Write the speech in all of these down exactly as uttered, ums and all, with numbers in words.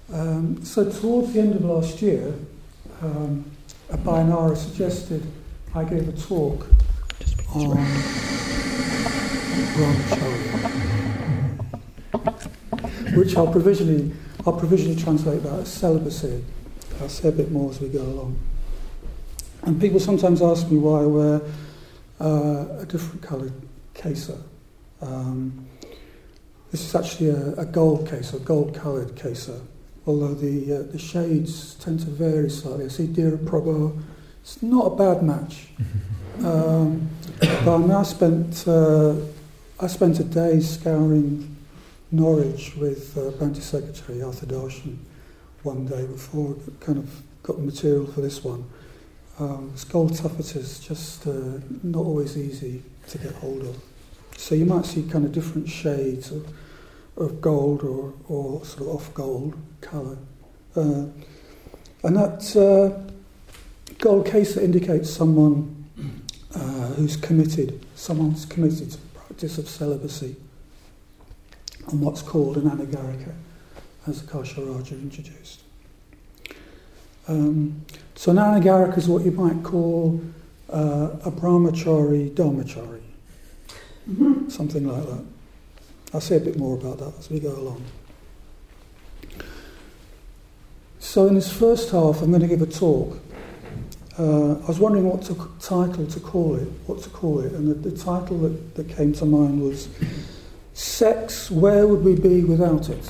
Um, so towards the end of last year, um, a Bayanara suggested I gave a talk on brahmacharya, which I'll provisionally, I'll provisionally translate that as celibacy. I'll say a bit more as we go along. And people sometimes ask me why I wear uh, a different coloured kesa. Um, this is actually a, a gold kesa, a gold-coloured kesa, although the uh, the shades tend to vary slightly. I see Dira Prabha, it's not a bad match. Um, but I, mean, I spent uh, I spent a day scouring Norwich with uh, Bounty Secretary Arthur Darshan one day before I kind of got the material for this one. Um, this gold taffetas just uh, not always easy to get hold of. So you might see kind of different shades of, of gold or, or sort of off gold colour. Uh, and that uh, gold kesa indicates someone uh, who's committed, someone's committed to the practice of celibacy and what's called an anagarika, as Akasha-raja introduced. Um, so an anagarika is what you might call uh, a brahmachari dharmachari, mm-hmm. something like that. I'll say a bit more about that as we go along. So in this first half, I'm going to give a talk. Uh, I was wondering what to, title to call it, what to call it, and the, the title that, that came to mind was "Sex, Where Would We Be Without It?"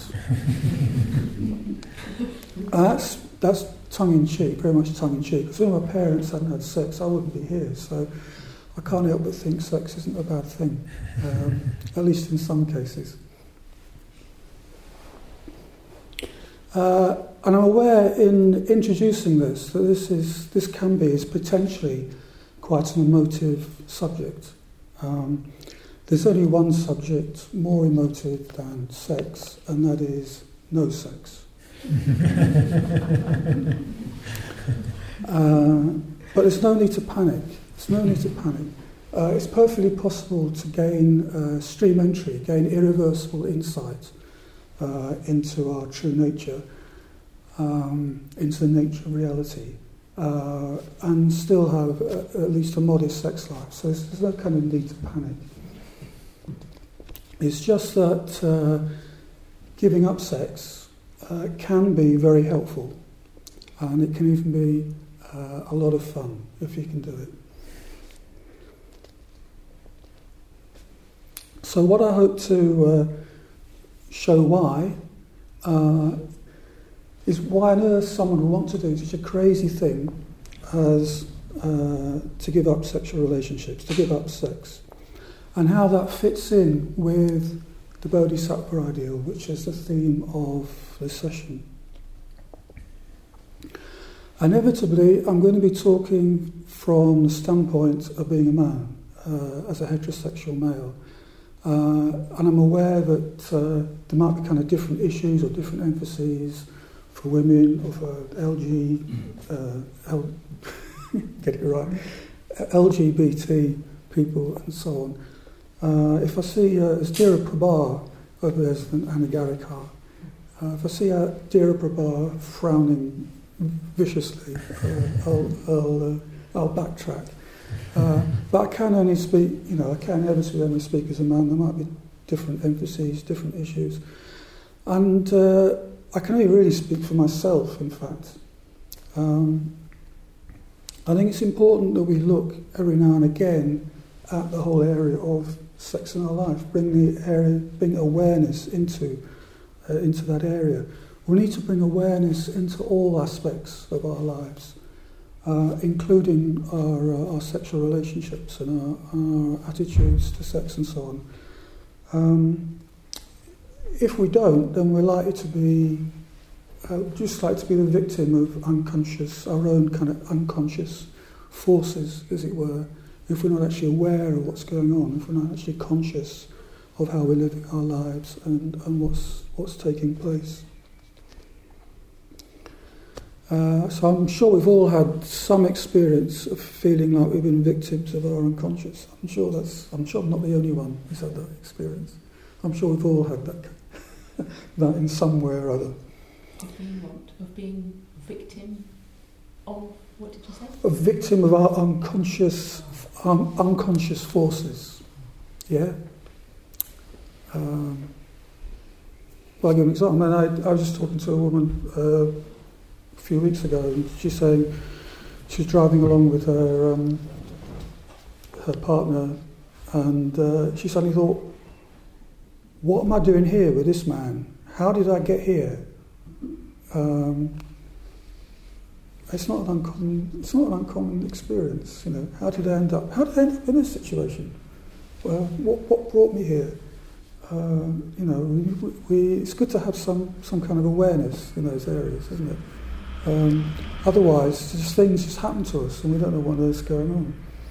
uh, that's that's tongue-in-cheek, very much tongue-in-cheek. Because if my parents hadn't had sex, I wouldn't be here. So I can't help but think sex isn't a bad thing, um, at least in some cases. Uh, and I'm aware in introducing this that this is this can be is potentially quite an emotive subject. Um, there's only one subject more emotive than sex, and that is no sex. uh, but there's no need to panic. There's no need to panic. Uh, it's perfectly possible to gain uh, stream entry, gain irreversible insight uh, into our true nature, um, into the nature of reality, uh, and still have a, at least a modest sex life. So there's, there's no kind of need to panic. It's just that uh, giving up sex uh, can be very helpful, and it can even be uh, a lot of fun if you can do it. So what I hope to uh, show why uh, is why on earth someone would want to do such a crazy thing as uh, to give up sexual relationships, to give up sex, and how that fits in with the Bodhisattva ideal, which is the theme of this session. Inevitably, I'm going to be talking from the standpoint of being a man, uh, as a heterosexual male. Uh, and I'm aware that uh, there might be kind of different issues or different emphases for women or for L G, uh, L, get it right, L G B T people and so on. Uh, if I see, uh, as Dira Prabha over there as an anagarika, uh, if I see uh, Dira Prabha frowning viciously, uh, I'll, I'll, uh, I'll backtrack. Uh, but I can only speak, you know, I can inevitably only speak as a man. There might be different emphases, different issues. And uh, I can only really speak for myself, in fact. Um, I think it's important that we look every now and again at the whole area of sex in our life, bring the area, bring awareness into, uh, into that area. We need to bring awareness into all aspects of our lives. Uh, including our, uh, our sexual relationships and our, our attitudes to sex and so on. Um, if we don't, then we're likely to be, uh, just like to be the victim of unconscious, our own kind of unconscious forces, as it were, if we're not actually aware of what's going on, if we're not actually conscious of how we're living our lives and, and what's, what's taking place. Uh, so I'm sure we've all had some experience of feeling like we've been victims of our unconscious. I'm sure that's. I'm sure I'm not the only one who's had that experience. I'm sure we've all had that, that in some way or other. Of being what? Of being victim of, what did you say? A victim of our unconscious, un- unconscious forces. Yeah? Um, well, I'll give an example. I, mean, I, I was just talking to a woman uh, a few weeks ago, and she's saying she was driving along with her um, her partner, and uh, she suddenly thought, what am I doing here with this man? How did I get here? Um, it's not an uncommon. It's not an uncommon experience, you know. How did I end up? How did I end up in this situation? Well, what what brought me here? Um, you know, we, we, it's good to have some some kind of awareness in those areas, isn't it? Um, otherwise, just things just happen to us, and we don't know what is going on.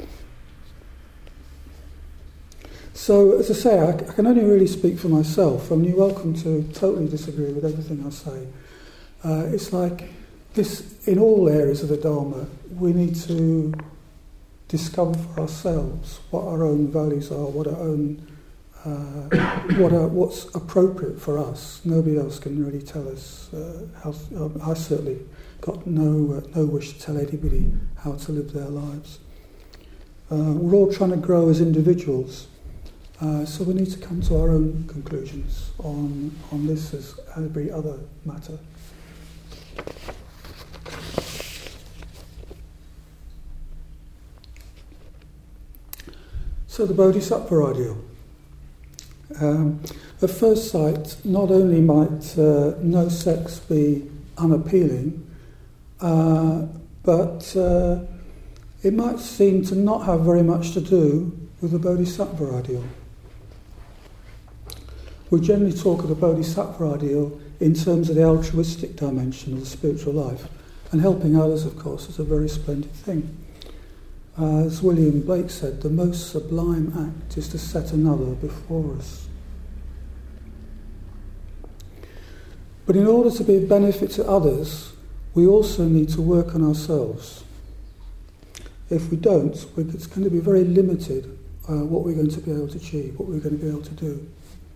So, as I say, I, I can only really speak for myself. I mean, you're welcome to totally disagree with everything I say. Uh, it's like this, in all areas of the Dharma, we need to discover for ourselves what our own values are, what our own, uh, what are, what's appropriate for us. Nobody else can really tell us uh, how. Um, I certainly got no uh, no wish to tell anybody how to live their lives. Uh, we're all trying to grow as individuals. Uh, so we need to come to our own conclusions on, on this as every other matter. So the Bodhisattva ideal. Um, at first sight, not only might uh, no sex be unappealing, uh, but uh, it might seem to not have very much to do with the Bodhisattva ideal. We generally talk of the Bodhisattva ideal in terms of the altruistic dimension of the spiritual life, and helping others, of course, is a very splendid thing. Uh, as William Blake said, the most sublime act is to set another before us. But in order to be of benefit to others, we also need to work on ourselves. If we don't, it's going to be very limited uh, what we're going to be able to achieve, what we're going to be able to do.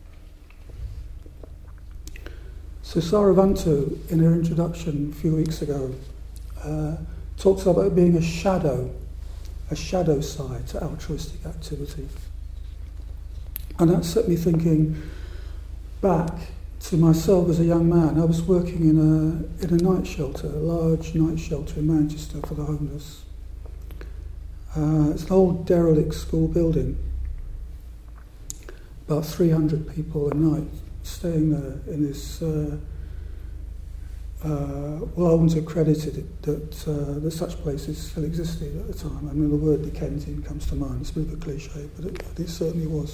So Saravantu, in her introduction a few weeks ago, uh, talks about being a shadow, a shadow side to altruistic activity. And that set me thinking back to myself as a young man. I was working in a in a night shelter, a large night shelter in Manchester for the homeless. Uh, it's an old derelict school building, about three hundred people a night staying there in this, uh, uh, well, I wouldn't have credited that, uh, that such places still existed at the time. I mean, the word Dickensian comes to mind. It's a bit of a cliche, but it, it certainly was.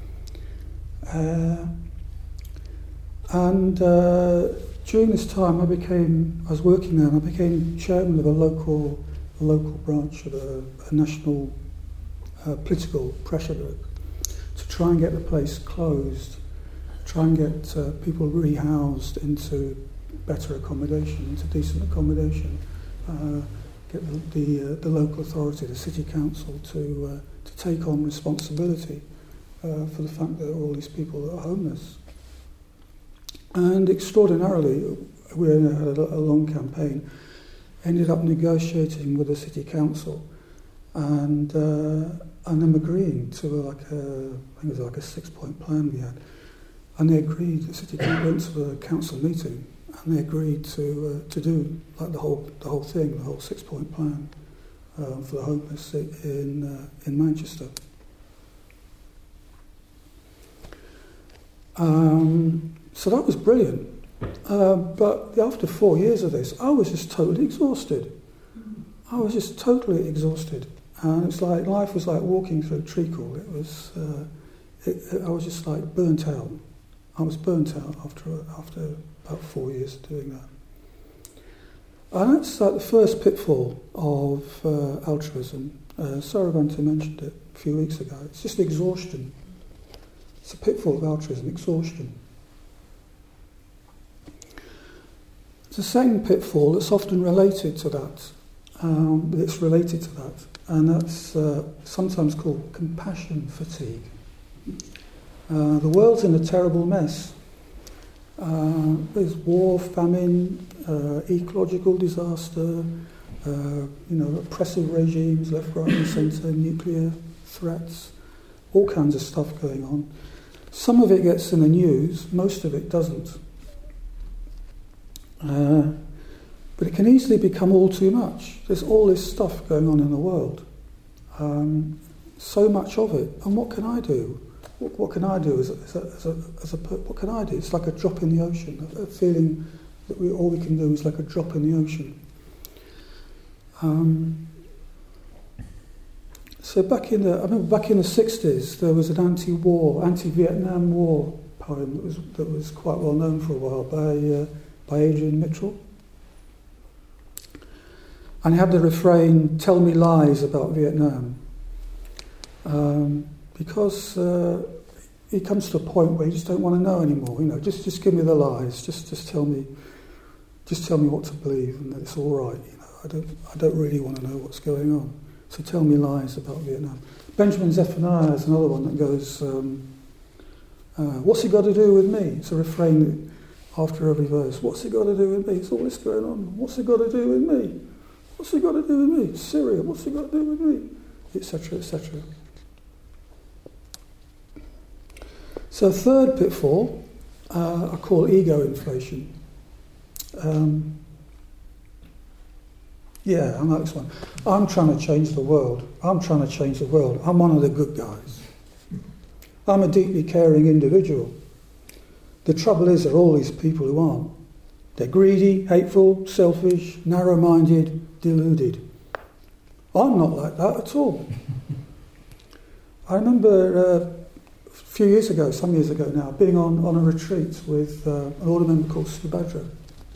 Uh, and uh, during this time, I became, I was working there, and I became chairman of a local, a local branch of a, a national uh, political pressure group to try and get the place closed. Try and get uh, people rehoused into better accommodation, into decent accommodation. Uh, get the the, uh, the local authority, the city council, to uh, to take on responsibility uh, for the fact that there are all these people that are homeless. And extraordinarily, we had a, a long campaign. Ended up negotiating with the city council, and uh, and them agreeing to like a, I think it was like a six-point plan we had. And they agreed, the city went to the council meeting, and they agreed to uh, to do like the whole the whole thing, the whole six-point plan uh, for the homeless in uh, in Manchester. Um, so that was brilliant. Uh, but after four years of this, I was just totally exhausted. I was just totally exhausted, and it's like life was like walking through treacle. It was, uh, it, it, I was just like burnt out. I was burnt out after after about four years of doing that. And that's like the first pitfall of uh, altruism. Uh, Saravantu mentioned it a few weeks ago. It's just exhaustion. It's a pitfall of altruism, exhaustion. It's the same pitfall that's often related to that. Um, it's related to that, and that's uh, sometimes called compassion fatigue. Uh, the world's in a terrible mess, Uh, there's war, famine, uh, ecological disaster, uh, you know, oppressive regimes, left, right and centre, nuclear threats, all kinds of stuff going on. Some of it gets in the news, most of it doesn't. Uh, but it can easily become all too much. There's all this stuff going on in the world. Um, so much of it. And what can I do? What, what can I do as a, as, a, as, a, as a... What can I do? It's like a drop in the ocean. A, a feeling that we all we can do is like a drop in the ocean. Um, so back in the... I remember back in the sixties, there was an anti-war, anti-Vietnam War poem that was, that was quite well known for a while by... Uh, by Adrian Mitchell. And he had the refrain, "Tell me lies about Vietnam." Um, because uh, he comes to a point where you just don't want to know anymore. You know, just just give me the lies. Just just tell me, just tell me what to believe, and that it's all right. You know, I don't I don't really want to know what's going on. So tell me lies about Vietnam. Benjamin Zephaniah is another one that goes, um, uh, "What's it got to do with me?" It's a refrain that, after every verse, "What's it got to do with me? It's all this going on. What's it got to do with me? What's it got to do with me? Syria, what's it got to do with me?" Etc, et cetera. So third pitfall, uh, I call ego inflation. Um, yeah, I know this one. I'm trying to change the world. I'm trying to change the world. I'm one of the good guys. I'm a deeply caring individual. The trouble is, there are all these people who aren't. They're greedy, hateful, selfish, narrow-minded, deluded. I'm not like that at all. I remember uh, a few years ago, some years ago now, being on, on a retreat with uh, an order member called Subhadra.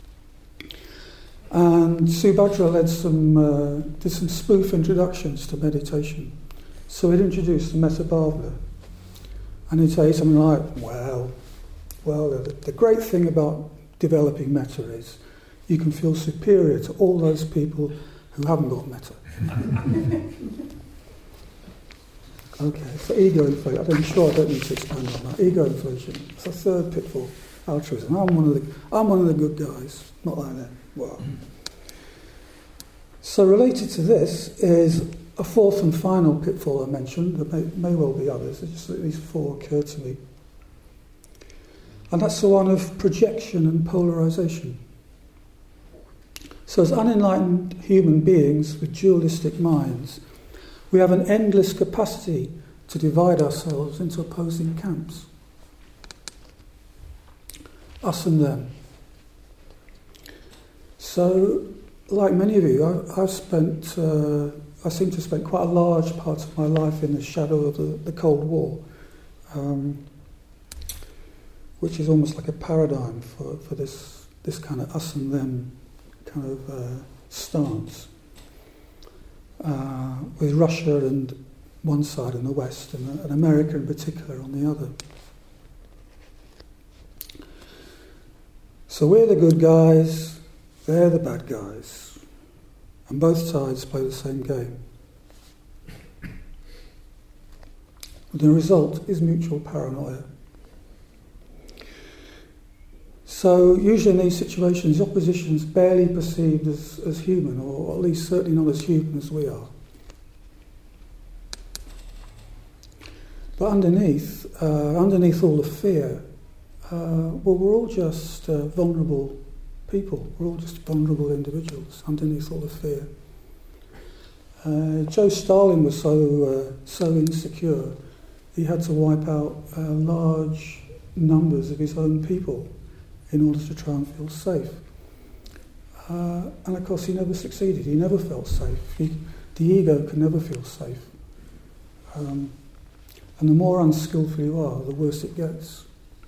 And Subhadra led some, uh, did some spoof introductions to meditation. So he'd introduce the Metta Bhavana. And he'd say something like, well... Well, the, the great thing about developing metta is you can feel superior to all those people who haven't got metta. Okay, so ego inflation. I'm sure I don't need to expand on that. Ego inflation. It's a third pitfall. Altruism. I'm one of the. I'm one of the good guys. Not like that. Wow. So related to this is a fourth and final pitfall I mentioned. There may, may well be others. It's just that these four occurred to me. And that's the one of projection and polarization. So as unenlightened human beings with dualistic minds, we have an endless capacity to divide ourselves into opposing camps. Us and them. So, like many of you, I, I've spent, uh, I seem to have spent quite a large part of my life in the shadow of the, the Cold War. Um, which is almost like a paradigm for, for this this kind of us and them kind of uh, stance. Uh, with Russia and one side and the West, and, and America in particular on the other. So we're the good guys, they're the bad guys, and both sides play the same game. The result is mutual paranoia. So usually in these situations, opposition is barely perceived as, as human, or at least certainly not as human as we are. But underneath, uh, underneath all the fear, uh, well, we're all just uh, vulnerable people. We're all just vulnerable individuals underneath all the fear. Uh, Joe Stalin was so uh, so insecure, he had to wipe out uh, large numbers of his own people in order to try and feel safe. Uh, and of course he never succeeded, he never felt safe. He, the ego can never feel safe. Um, and the more unskillful you are, the worse it gets.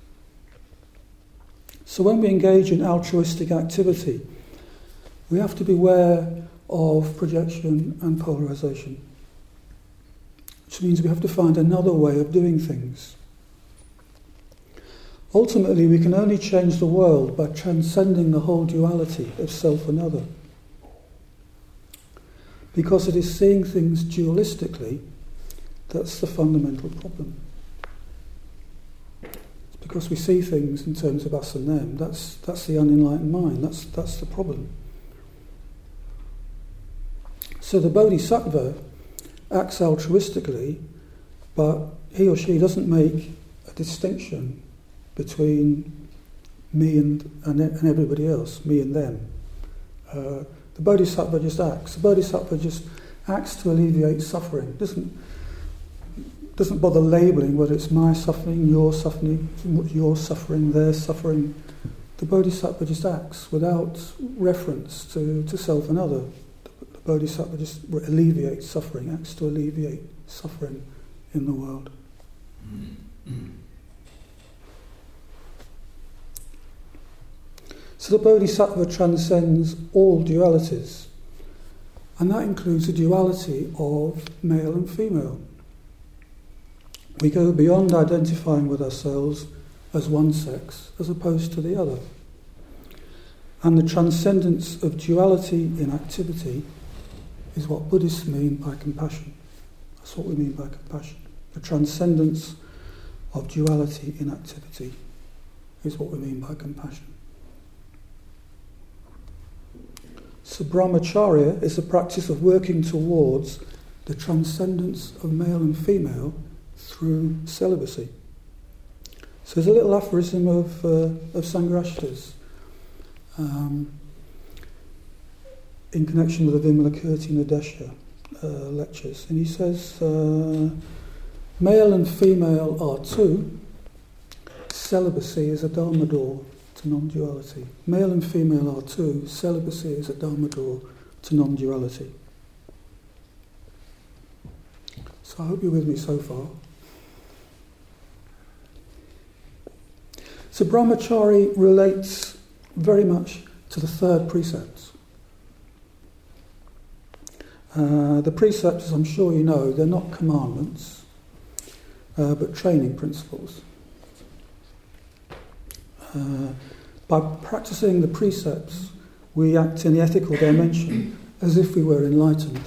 So when we engage in altruistic activity, we have to be aware of projection and polarization, which means we have to find another way of doing things. Ultimately, we can only change the world by transcending the whole duality of self and other. Because it is seeing things dualistically that's the fundamental problem. It's because we see things in terms of us and them. That's that's the unenlightened mind. That's that's the problem. So the bodhisattva acts altruistically, but he or she doesn't make a distinction between me and and, and everybody else, me and them. Uh, the bodhisattva just acts. The bodhisattva just acts to alleviate suffering. Doesn't doesn't bother labelling whether it's my suffering, your suffering, your suffering, their suffering. The bodhisattva just acts without reference to, to self and other. The bodhisattva just alleviates suffering, acts to alleviate suffering in the world. So the bodhisattva transcends all dualities, and that includes the duality of male and female. We go beyond identifying with ourselves as one sex as opposed to the other. And the transcendence of duality in activity is what Buddhists mean by compassion. That's what we mean by compassion. The transcendence of duality in activity is what we mean by compassion. So brahmacharya is the practice of working towards the transcendence of male and female through celibacy. So there's a little aphorism of, uh, of Sangharashta's um, in connection with the Vimalakirti Nadesha uh, lectures. And he says, uh, male and female are two, celibacy is a dharma door to non-duality. Male and female are two, celibacy is a dharma door to non-duality. So I hope you're with me so far. So brahmachari relates very much to the third precept. Uh, the precepts, as I'm sure you know, they're not commandments, uh, but training principles. Uh, by practicing the precepts, we act in the ethical dimension as if we were enlightened.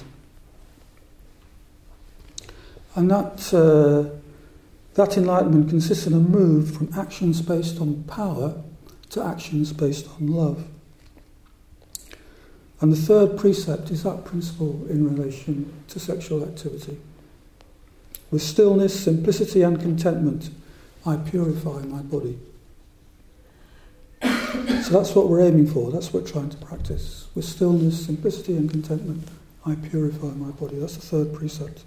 And that, uh, that enlightenment consists in a move from actions based on power to actions based on love. And the third precept is that principle in relation to sexual activity. With stillness, simplicity and contentment, I purify my body. So that's what we're aiming for, that's what we're trying to practice. With stillness, simplicity and contentment, I purify my body. That's the third precept.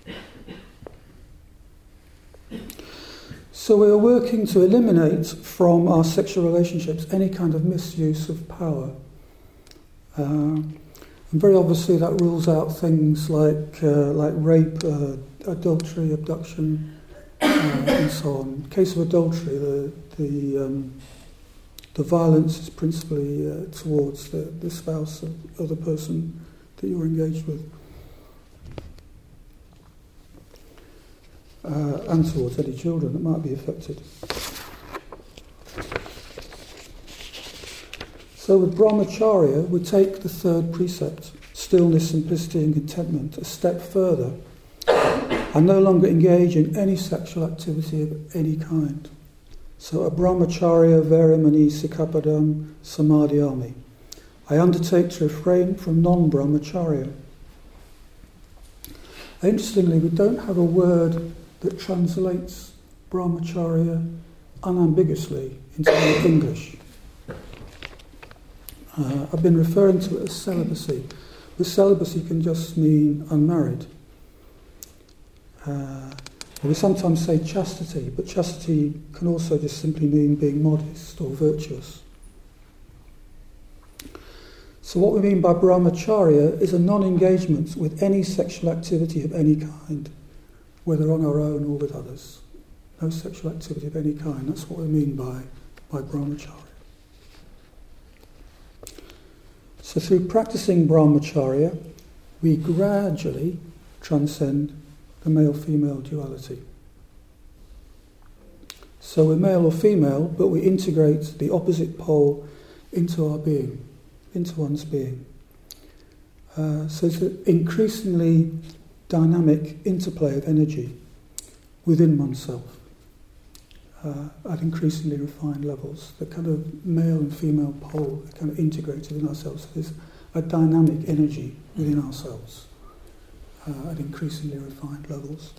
So we're working to eliminate from our sexual relationships any kind of misuse of power. Uh, and very obviously that rules out things like uh, like rape, uh, adultery, abduction, uh, and so on. In case of adultery, the the um, the violence is principally uh, towards the, the spouse of, of the person that you're engaged with. Uh, and towards any children that might be affected. So with brahmacharya, we take the third precept, stillness, simplicity and contentment, a step further and no longer engage in any sexual activity of any kind. So a brahmacharya veramani sikappadam samadhyami. I undertake to refrain from non-brahmacharya. Interestingly, we don't have a word that translates brahmacharya unambiguously into English. Uh, I've been referring to it as celibacy, but celibacy can just mean unmarried. Uh, we sometimes say chastity, but chastity can also just simply mean being modest or virtuous. So what we mean by brahmacharya is a non-engagement with any sexual activity of any kind, whether on our own or with others. No sexual activity of any kind. That's what we mean by, by brahmacharya. So through practicing brahmacharya, we gradually transcend the male-female duality. So we're male or female, but we integrate the opposite pole into our being, into one's being. Uh, so it's an increasingly dynamic interplay of energy within oneself. uh, at increasingly refined levels. The kind of male and female pole are kind of integrated in ourselves. So there's a dynamic energy within ourselves uh, at increasingly refined levels.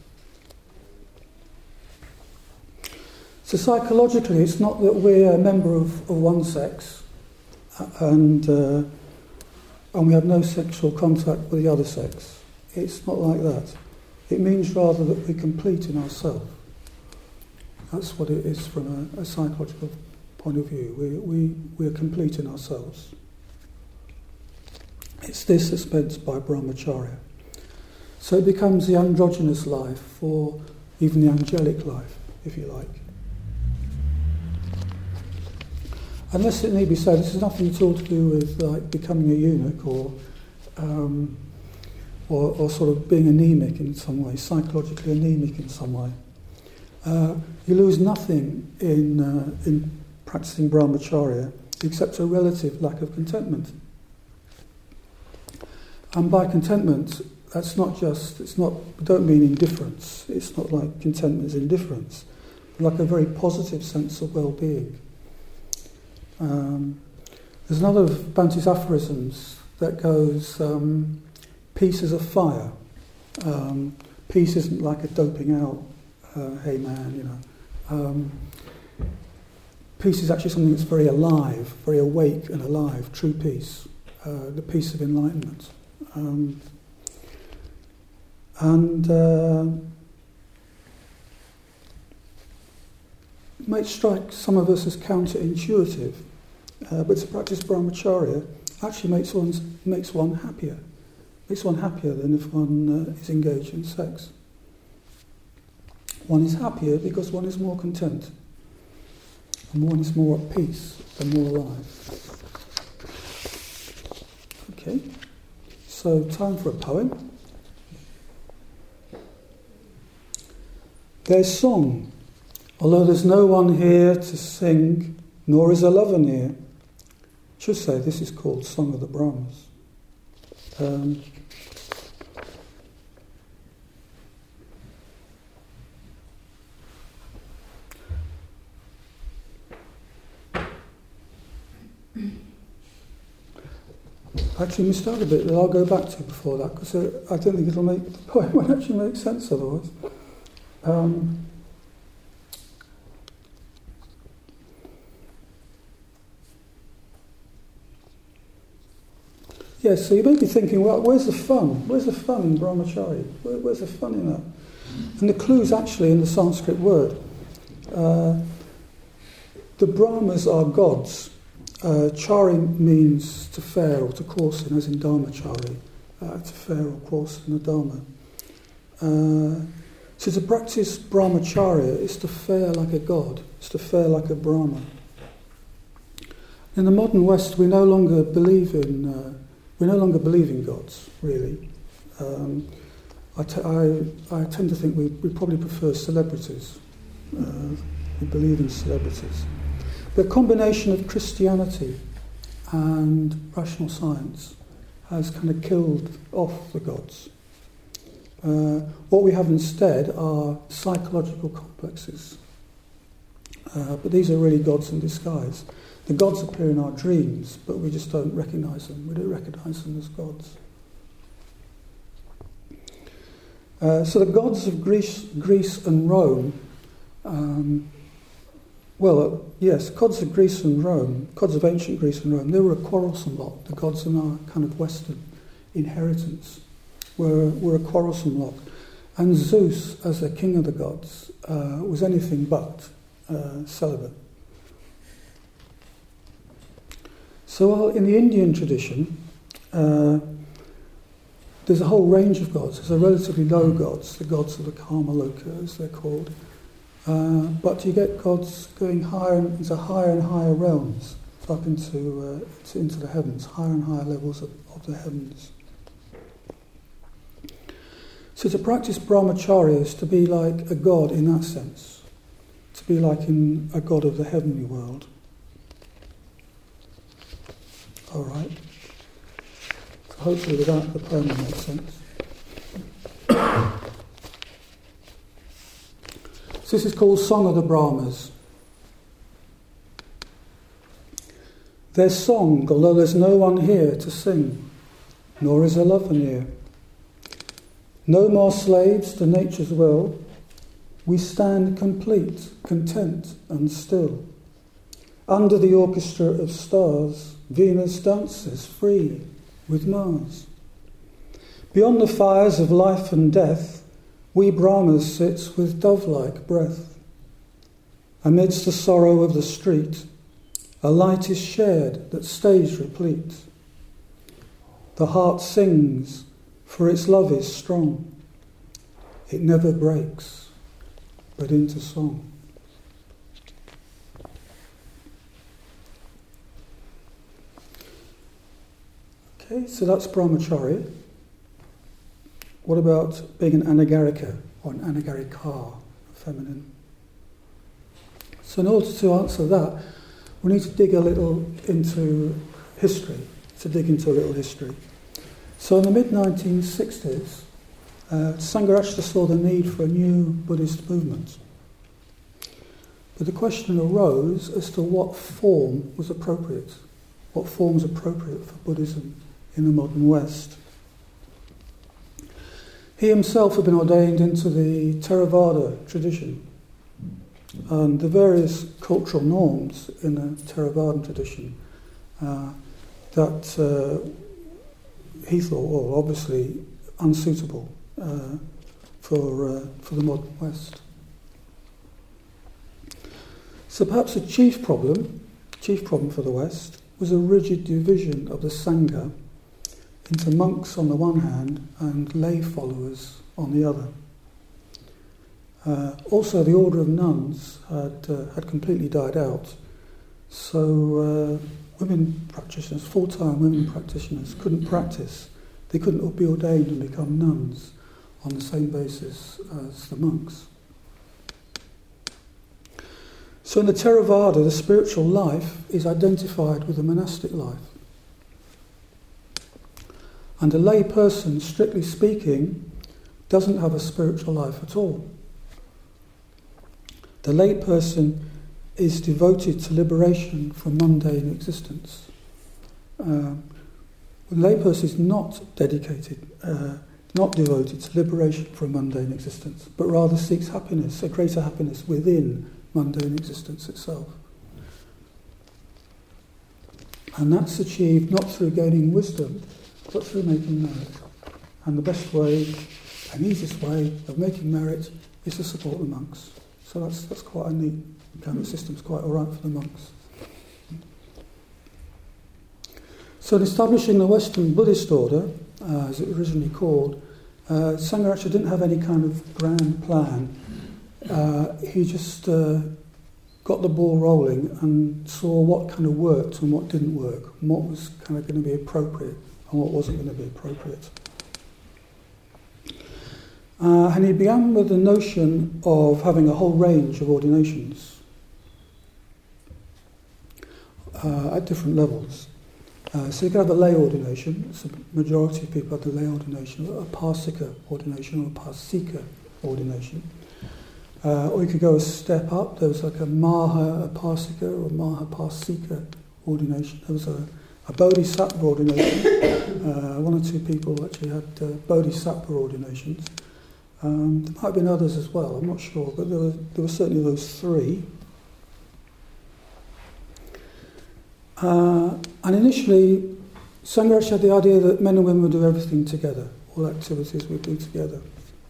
So psychologically, it's not that we're a member of, of one sex and uh, and we have no sexual contact with the other sex. It's not like that. It means rather that we're complete in ourselves. That's what it is from a, a psychological point of view. We, we, we're complete in ourselves. It's this that's meant by brahmacharya. So it becomes the androgynous life, or even the angelic life, if you like. Unless it need be said, this has nothing at all to do with like becoming a eunuch or, um, or or sort of being anemic in some way, psychologically anemic in some way. Uh, you lose nothing in uh, in practicing brahmacharya except a relative lack of contentment. And by contentment, that's not just, it's not, we don't mean indifference. It's not like contentment is indifference, but like a very positive sense of well-being. Um, there's another of Bhante's aphorisms that goes, um, peace is a fire. Um, peace isn't like a doping out, uh, hey man, you know. Um, peace is actually something that's very alive, very awake and alive, true peace, uh, the peace of enlightenment. Um, and uh, it might strike some of us as counterintuitive, uh, but to practice brahmacharya actually makes one makes one happier, makes one happier than if one uh, is engaged in sex. One is happier because one is more content, and one is more at peace and more alive. Okay. So, time for a poem. There's song, although there's no one here to sing, nor is a lover near. I should say this is called Song of the Brahmas. Um, Actually missed out a bit that I'll go back to before that, because I don't think it'll make the poem won't actually make sense otherwise. Um, yeah, so you may be thinking, well, where's the fun? Where's the fun in brahmacharya? Where, where's the fun in that? And the clue's actually in the Sanskrit word. Uh, the Brahmas are gods. Uh, chari means to fare or to course in, as in dharmachari, uh, to fare or course in the dharma. Uh, so to practice brahmacharya is to fare like a god, is to fare like a Brahma. In the modern West, we no longer believe in uh, we no longer believe in gods, really. Um, I, t- I, I tend to think we, we probably prefer celebrities. Uh, we believe in celebrities. The combination of Christianity and rational science has kind of killed off the gods. Uh, what we have instead are psychological complexes. Uh, but these are really gods in disguise. The gods appear in our dreams, but we just don't recognise them. We don't recognise them as gods. Uh, so the gods of Greece, Greece and Rome um, Well, uh, yes, gods of Greece and Rome, gods of ancient Greece and Rome, they were a quarrelsome lot. The gods in our kind of Western inheritance were, were a quarrelsome lot. And Zeus, as the king of the gods, uh, was anything but uh, celibate. So while in the Indian tradition, uh, there's a whole range of gods. There's a relatively low gods, the gods of the Kamaloka, as they're called. Uh, but you get gods going higher into higher and higher realms, up into uh, into the heavens, higher and higher levels of, of the heavens. So to practice brahmacharya is to be like a god in that sense, to be like in a god of the heavenly world. All right. So hopefully with that the poem will make sense. So this is called Song of the Brahmas. Their song, although there's no one here to sing, nor is a lover near. No more slaves to nature's will, we stand complete, content and still. Under the orchestra of stars, Venus dances free with Mars. Beyond the fires of life and death, we Brahmas sit with dove-like breath. Amidst the sorrow of the street, a light is shared that stays replete. The heart sings, for its love is strong. It never breaks, but into song. Okay, so that's Brahmacharya. What about being an anagarika or an anagarika, feminine? So in order to answer that, we need to dig a little into history, to dig into a little history. So in the mid nineteen sixties, uh, Sangharakshita saw the need for a new Buddhist movement. But the question arose as to what form was appropriate, what form was appropriate for Buddhism in the modern West. He himself had been ordained into the Theravada tradition, and the various cultural norms in the Theravada tradition uh, that uh, he thought were obviously unsuitable uh, for uh, for the modern West. So perhaps the chief problem, chief problem for the West was a rigid division of the Sangha into monks on the one hand and lay followers on the other. Uh, also, the order of nuns had uh, had completely died out, so uh, women practitioners, full-time women practitioners, couldn't practice. They couldn't be ordained and become nuns on the same basis as the monks. So in the Theravada, the spiritual life is identified with the monastic life. And a lay person, strictly speaking, doesn't have a spiritual life at all. The lay person is devoted to liberation from mundane existence. Uh, the lay person is not dedicated, uh, not devoted to liberation from mundane existence, but rather seeks happiness, a greater happiness within mundane existence itself. And that's achieved not through gaining wisdom, but through making merit. And the best way, and easiest way of making merit is to support the monks. So that's that's quite a neat kind of system. It's quite all right for the monks. So in establishing the Western Buddhist order, uh, as it was originally called, uh, Sangharakshita didn't have any kind of grand plan. Uh, he just uh, got the ball rolling and saw what kind of worked and what didn't work, and what was kind of going to be appropriate and what wasn't going to be appropriate. Uh, and he began with the notion of having a whole range of ordinations uh, at different levels. Uh, so you could have a lay ordination, so the majority of people have the lay ordination, a Pasika ordination or a Pasika ordination. Uh, or you could go a step up. There was like a Maha a Pasika or a Maha Pasika ordination. There was a, a Bodhisattva ordination. Uh, one or two people actually had uh, Bodhisattva ordinations. Um, there might have been others as well, I'm not sure, but there were, there were certainly those three. Uh, and initially, Sangharakshita had the idea that men and women would do everything together, all activities we'd do together.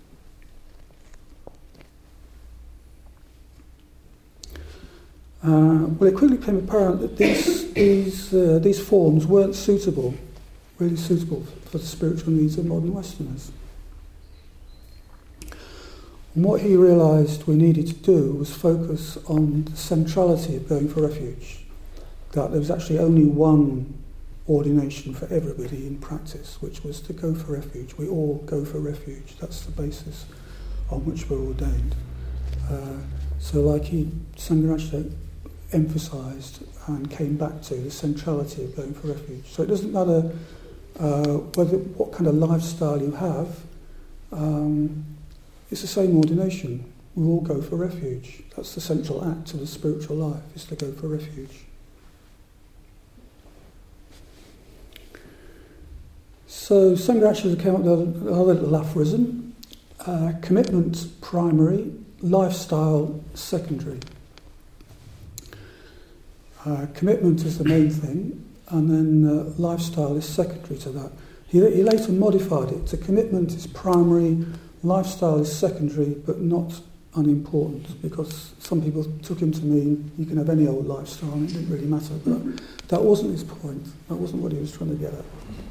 Uh, well, it quickly became apparent that these these uh, these forms weren't suitable, really suitable for the spiritual needs of modern Westerners. And what he realised we needed to do was focus on the centrality of going for refuge. That there was actually only one ordination for everybody in practice, which was to go for refuge. We all go for refuge. That's the basis on which we're ordained. Uh, so like he, Sangharakshita emphasised and came back to the centrality of going for refuge. So it doesn't matter uh, whether what kind of lifestyle you have, um, it's the same ordination. we all go for refuge. That's the central act of the spiritual life, is to go for refuge. So Sangharakshita came up with another little aphorism: uh, commitment primary, lifestyle secondary. Uh, commitment is the main thing, and then uh, lifestyle is secondary to that. He, he later modified it to commitment is primary, lifestyle is secondary, but not unimportant, because some people took him to mean you can have any old lifestyle and it didn't really matter. But that wasn't his point. That wasn't what he was trying to get at.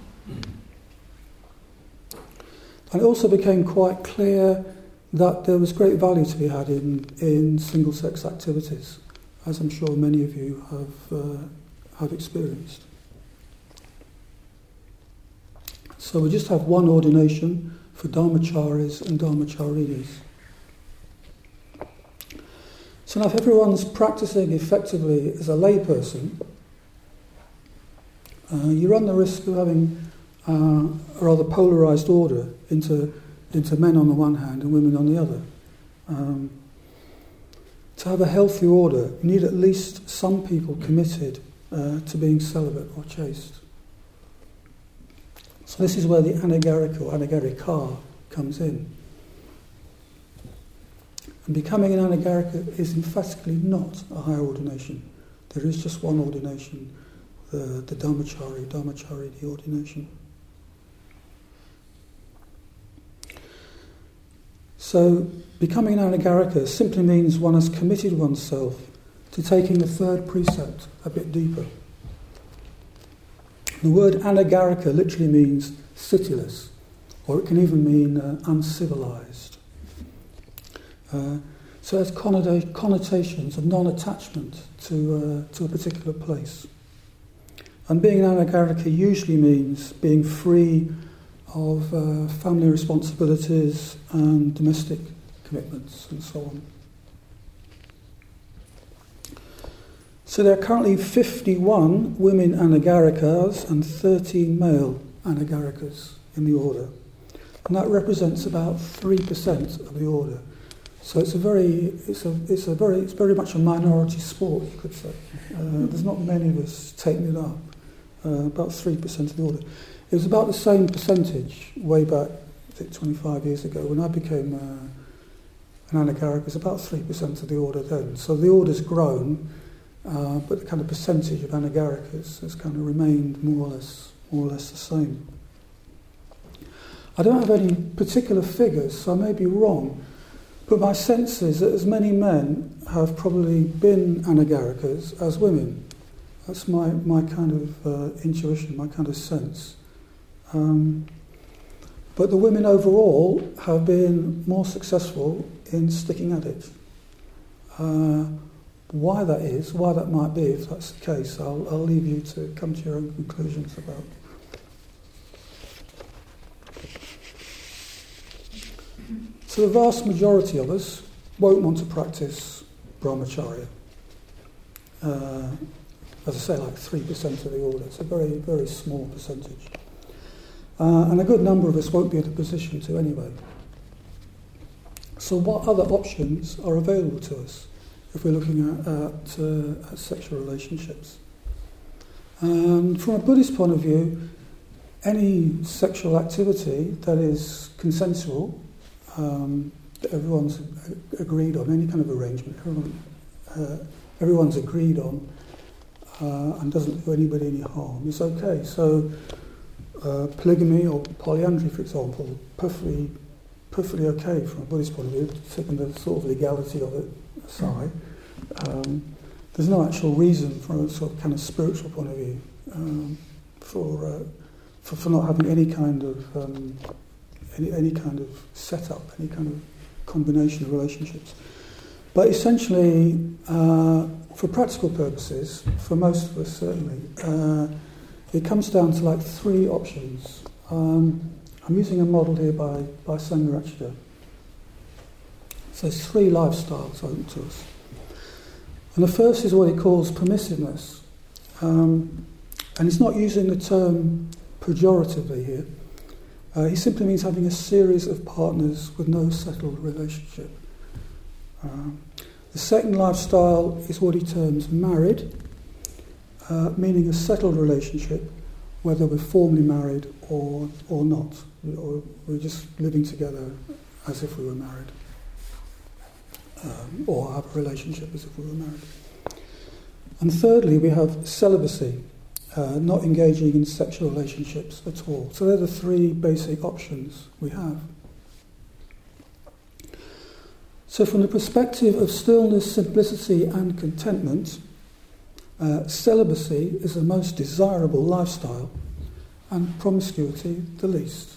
And it also became quite clear that there was great value to be had in, in single-sex activities, as I'm sure many of you have uh, have experienced. So we just have one ordination for dharmacharis and dharmacharinis. So now if everyone's practicing effectively as a layperson, uh, you run the risk of having uh, a rather polarised order into, into men on the one hand and women on the other. Um, to have a healthy order, you need at least some people committed uh, to being celibate or chaste. So this is where the anagarika or anagarika comes in. And becoming an anagarika is emphatically not a higher ordination. There is just one ordination, the, the dharmachari, dharmachari, the ordination. So becoming an anagarika simply means one has committed oneself to taking the third precept a bit deeper. The word anagarika literally means cityless, or it can even mean uh, uncivilized. Uh, so it has connota- connotations of non-attachment to, uh, to a particular place. And being an anagarika usually means being free of uh, family responsibilities and domestic commitments and so on. So there are currently fifty-one women anagarikas and thirteen male anagarikas in the order. And that represents about three percent of the order. So it's a very, it's a, it's a very, it's very much a minority sport, you could say. Uh, there's not many of us taking it up. Uh, about three percent of the order. It was about the same percentage way back, I think twenty-five years ago, when I became uh, an anagarika. It was about three percent of the order then. So the order's grown, uh, but the kind of percentage of anagarikas has kind of remained more or less, more or less the same. I don't have any particular figures, so I may be wrong, but my sense is that as many men have probably been anagarikas as women. That's my, my kind of uh, intuition, my kind of sense. Um, but the women overall have been more successful in sticking at it. Uh, why that is, why that might be, if that's the case, I'll, I'll leave you to come to your own conclusions about. So the vast majority of us won't want to practice brahmacharya. Uh, As I say, like three percent of the order. It's a very, very small percentage. Uh, and a good number of us won't be in a position to anyway. So what other options are available to us if we're looking at, at, uh, at sexual relationships? And from a Buddhist point of view, any sexual activity that is consensual, um, that everyone's agreed on, any kind of arrangement, everyone, uh, everyone's agreed on, Uh, and doesn't do anybody any harm, it's okay. So uh, polygamy or polyandry, for example, perfectly, perfectly okay from a Buddhist point of view, taking the sort of legality of it aside. Um, there's no actual reason from a sort of kind of spiritual point of view um, for, uh, for for not having any kind of um, any any kind of setup, any kind of combination of relationships. But essentially, uh, for practical purposes, for most of us certainly, uh, it comes down to like three options. Um, I'm using a model here by, by Sangharakshita. So there's three lifestyles open to us. And the first is what he calls permissiveness. Um, and he's not using the term pejoratively here. Uh, he simply means having a series of partners with no settled relationship. Um, the second lifestyle is what he terms married, uh, meaning a settled relationship, whether we're formally married or or not, or we're just living together as if we were married, um, or have a relationship as if we were married. And thirdly, we have celibacy, uh, not engaging in sexual relationships at all. So they're the three basic options we have. So from the perspective of stillness, simplicity and contentment, uh, celibacy is the most desirable lifestyle and promiscuity the least.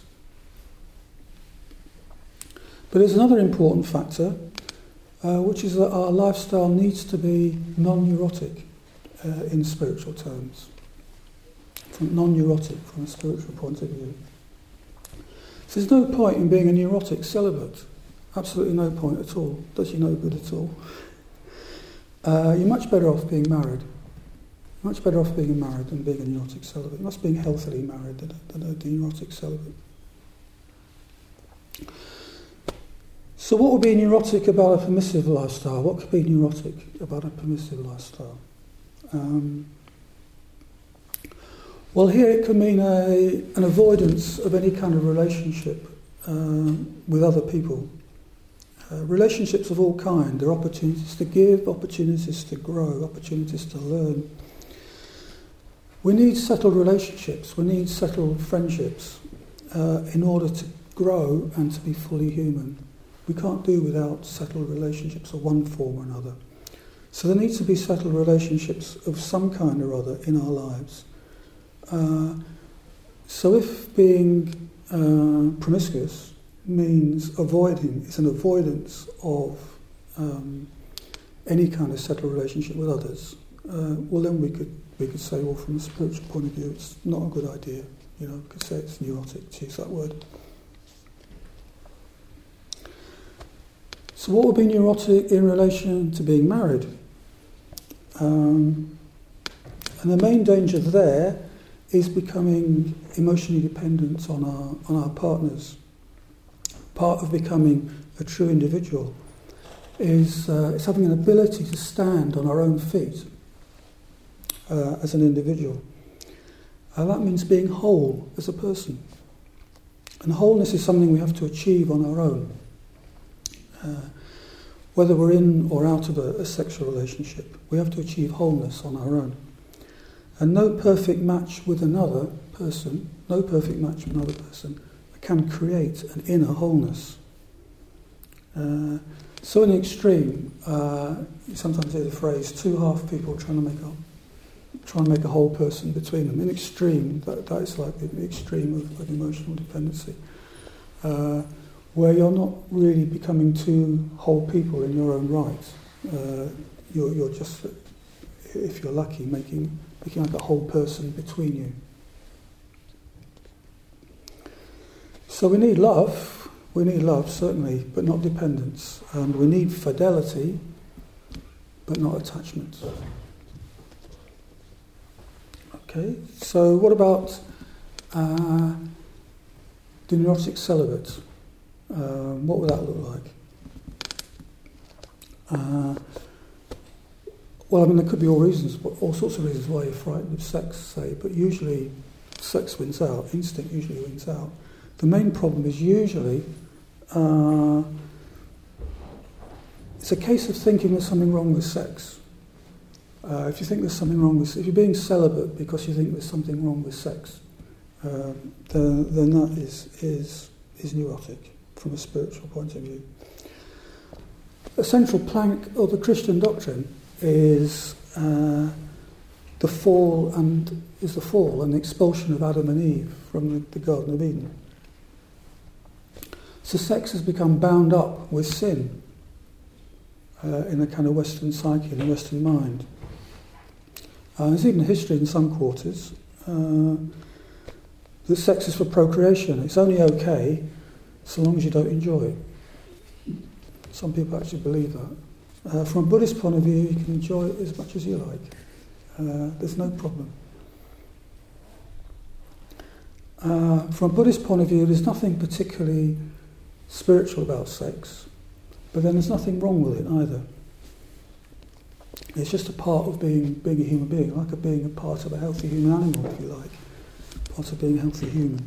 But there's another important factor, uh, which is that our lifestyle needs to be non-neurotic uh, in spiritual terms. From non-neurotic from a spiritual point of view. So there's no point in being a neurotic celibate. Absolutely no point at all. Does you no good at all. Uh, you're much better off being married. Much better off being married than being a neurotic celibate. Not being healthily married than a, than a neurotic celibate. So what would be neurotic about a permissive lifestyle? What could be neurotic about a permissive lifestyle? Um, well, here it can mean a, an avoidance of any kind of relationship um, with other people. Uh, relationships of all kinds. There are opportunities to give, opportunities to grow, opportunities to learn. We need settled relationships, we need settled friendships uh, in order to grow and to be fully human. We can't do without settled relationships of one form or another. So there needs to be settled relationships of some kind or other in our lives. Uh, so if being uh, promiscuous means avoiding, it's an avoidance of um, any kind of settled relationship with others, uh, well then we could we could say, well, from a spiritual point of view, it's not a good idea. You know, we could say it's neurotic, to use that word. So what would be neurotic in relation to being married? Um, and the main danger there is becoming emotionally dependent on our on our partners. Part of becoming a true individual is, uh, is having an ability to stand on our own feet uh, as an individual. Uh, that means being whole as a person. And wholeness is something we have to achieve on our own. Uh, whether we're in or out of a, a sexual relationship, we have to achieve wholeness on our own. And no perfect match with another person, no perfect match with another person, can create an inner wholeness. Uh, so in the extreme, uh, you sometimes hear the phrase, two half people trying to make a trying to make a whole person between them. In extreme, that, that is like the extreme of, of emotional dependency, uh, where you're not really becoming two whole people in your own right. Uh, you're, you're just, if you're lucky, making making like a whole person between you. So we need love, we need love certainly, but not dependence. And we need fidelity, but not attachment. Okay, so what about uh, the neurotic celibate? Um, what would that look like? Uh, well, I mean, there could be all reasons, all sorts of reasons why you're frightened of sex, say, but usually sex wins out, instinct usually wins out. The main problem is usually uh, it's a case of thinking there's something wrong with sex. Uh, if you think there's something wrong with, if you're being celibate because you think there's something wrong with sex, uh, then, then that is is is neurotic from a spiritual point of view. A central plank of the Christian doctrine is uh, the fall and is the fall and the expulsion of Adam and Eve from the, the Garden of Eden. So sex has become bound up with sin uh, in the kind of Western psyche, in the Western mind. Uh, there's even a history in some quarters uh, that sex is for procreation. It's only okay so long as you don't enjoy it. Some people actually believe that. Uh, from a Buddhist point of view, you can enjoy it as much as you like. Uh, there's no problem. Uh, from a Buddhist point of view, there's nothing particularly spiritual about sex. but then there's nothing wrong with it either. It's just a part of being being a human being, like a being a part of a healthy human animal, if you like, part of being a healthy human.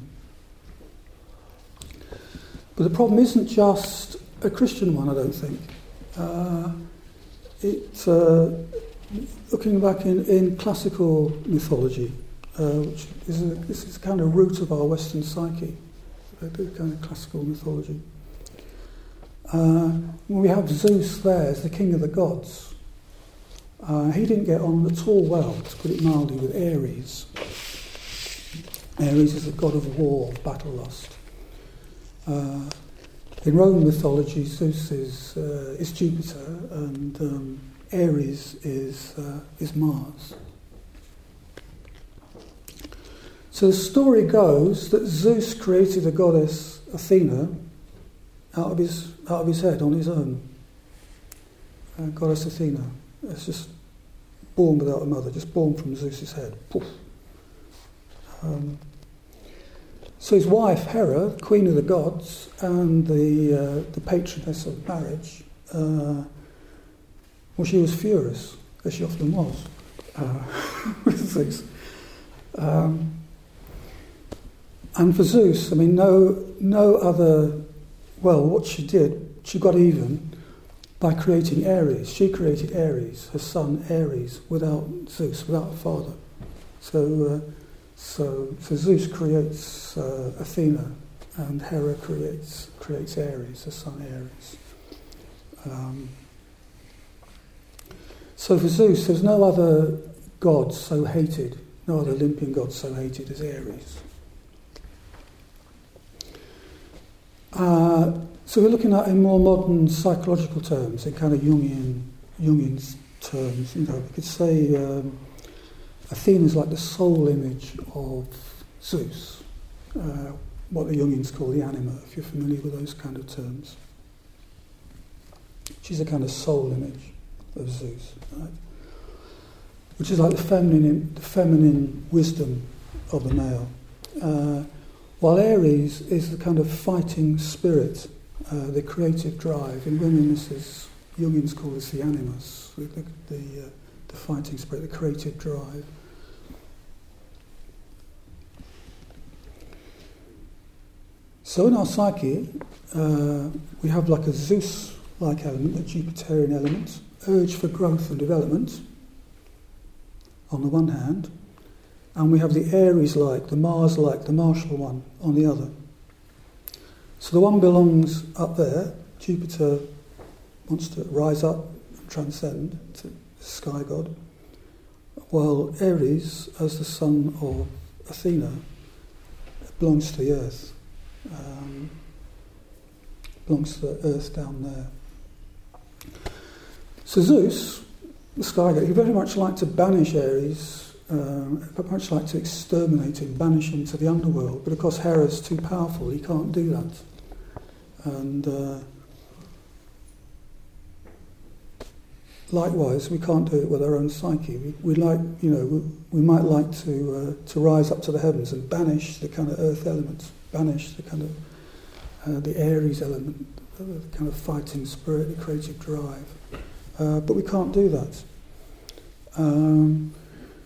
But the problem isn't just a Christian one, I don't think. Uh, it, uh, looking back in, in classical mythology, uh, which is a, this is kind of root of our Western psyche, a kind of classical mythology. Uh, we have Zeus there as the king of the gods. Uh, he didn't get on at all well, to put it mildly, with Ares. Ares is the god of war, of battle lust. Uh, in Roman mythology, Zeus is, uh, is Jupiter, and um, Ares is uh, is Mars. So the story goes that Zeus created the goddess Athena out of his out of his head on his own. Uh, goddess Athena, it's just born without a mother, just born from Zeus's head. Poof. Um, So his wife, Hera, queen of the gods, and the uh, the patroness of marriage, uh, well, she was furious, as she often was, uh, with Zeus. Um, and for Zeus, I mean, no no other, well, what she did, she got even by creating Ares. She created Ares, her son Ares, without Zeus, without a father. So... Uh, So, so Zeus creates uh, Athena, and Hera creates creates Ares, her son Ares. Um, so for Zeus, there's no other god so hated, no other Olympian god so hated as Ares. Uh, so we're looking at in more modern psychological terms, in kind of Jungian Jungian terms. You know, we could say. Um, Athena is like the soul image of Zeus, uh, what the Jungians call the anima, if you're familiar with those kind of terms. She's a kind of soul image of Zeus, right? Which is like the feminine, the feminine wisdom of the male. Uh, while Ares is the kind of fighting spirit, uh, the creative drive. In women, this is, Jungians call this the animus, the, the, uh, the fighting spirit, the creative drive. So in our psyche, uh, we have like a Zeus-like element, a Jupiterian element, urge for growth and development, on the one hand, and we have the Ares-like, the Mars-like, the martial one, on the other. So the one belongs up there. Jupiter wants to rise up and transcend to the sky god, while Ares, as the son of Athena, belongs to the earth. Um, belongs to the earth down there. So Zeus, the sky god, he very much liked to banish Ares, um, very much like to exterminate him, banish him to the underworld, but of course Hera's too powerful, he can't do that. And uh, likewise, we can't do it with our own psyche. We, we like, you know, we, we might like to uh, to rise up to the heavens and banish the kind of earth elements, banish the kind of uh, the Ares element, the kind of fighting spirit, the creative drive. Uh, but we can't do that. Um,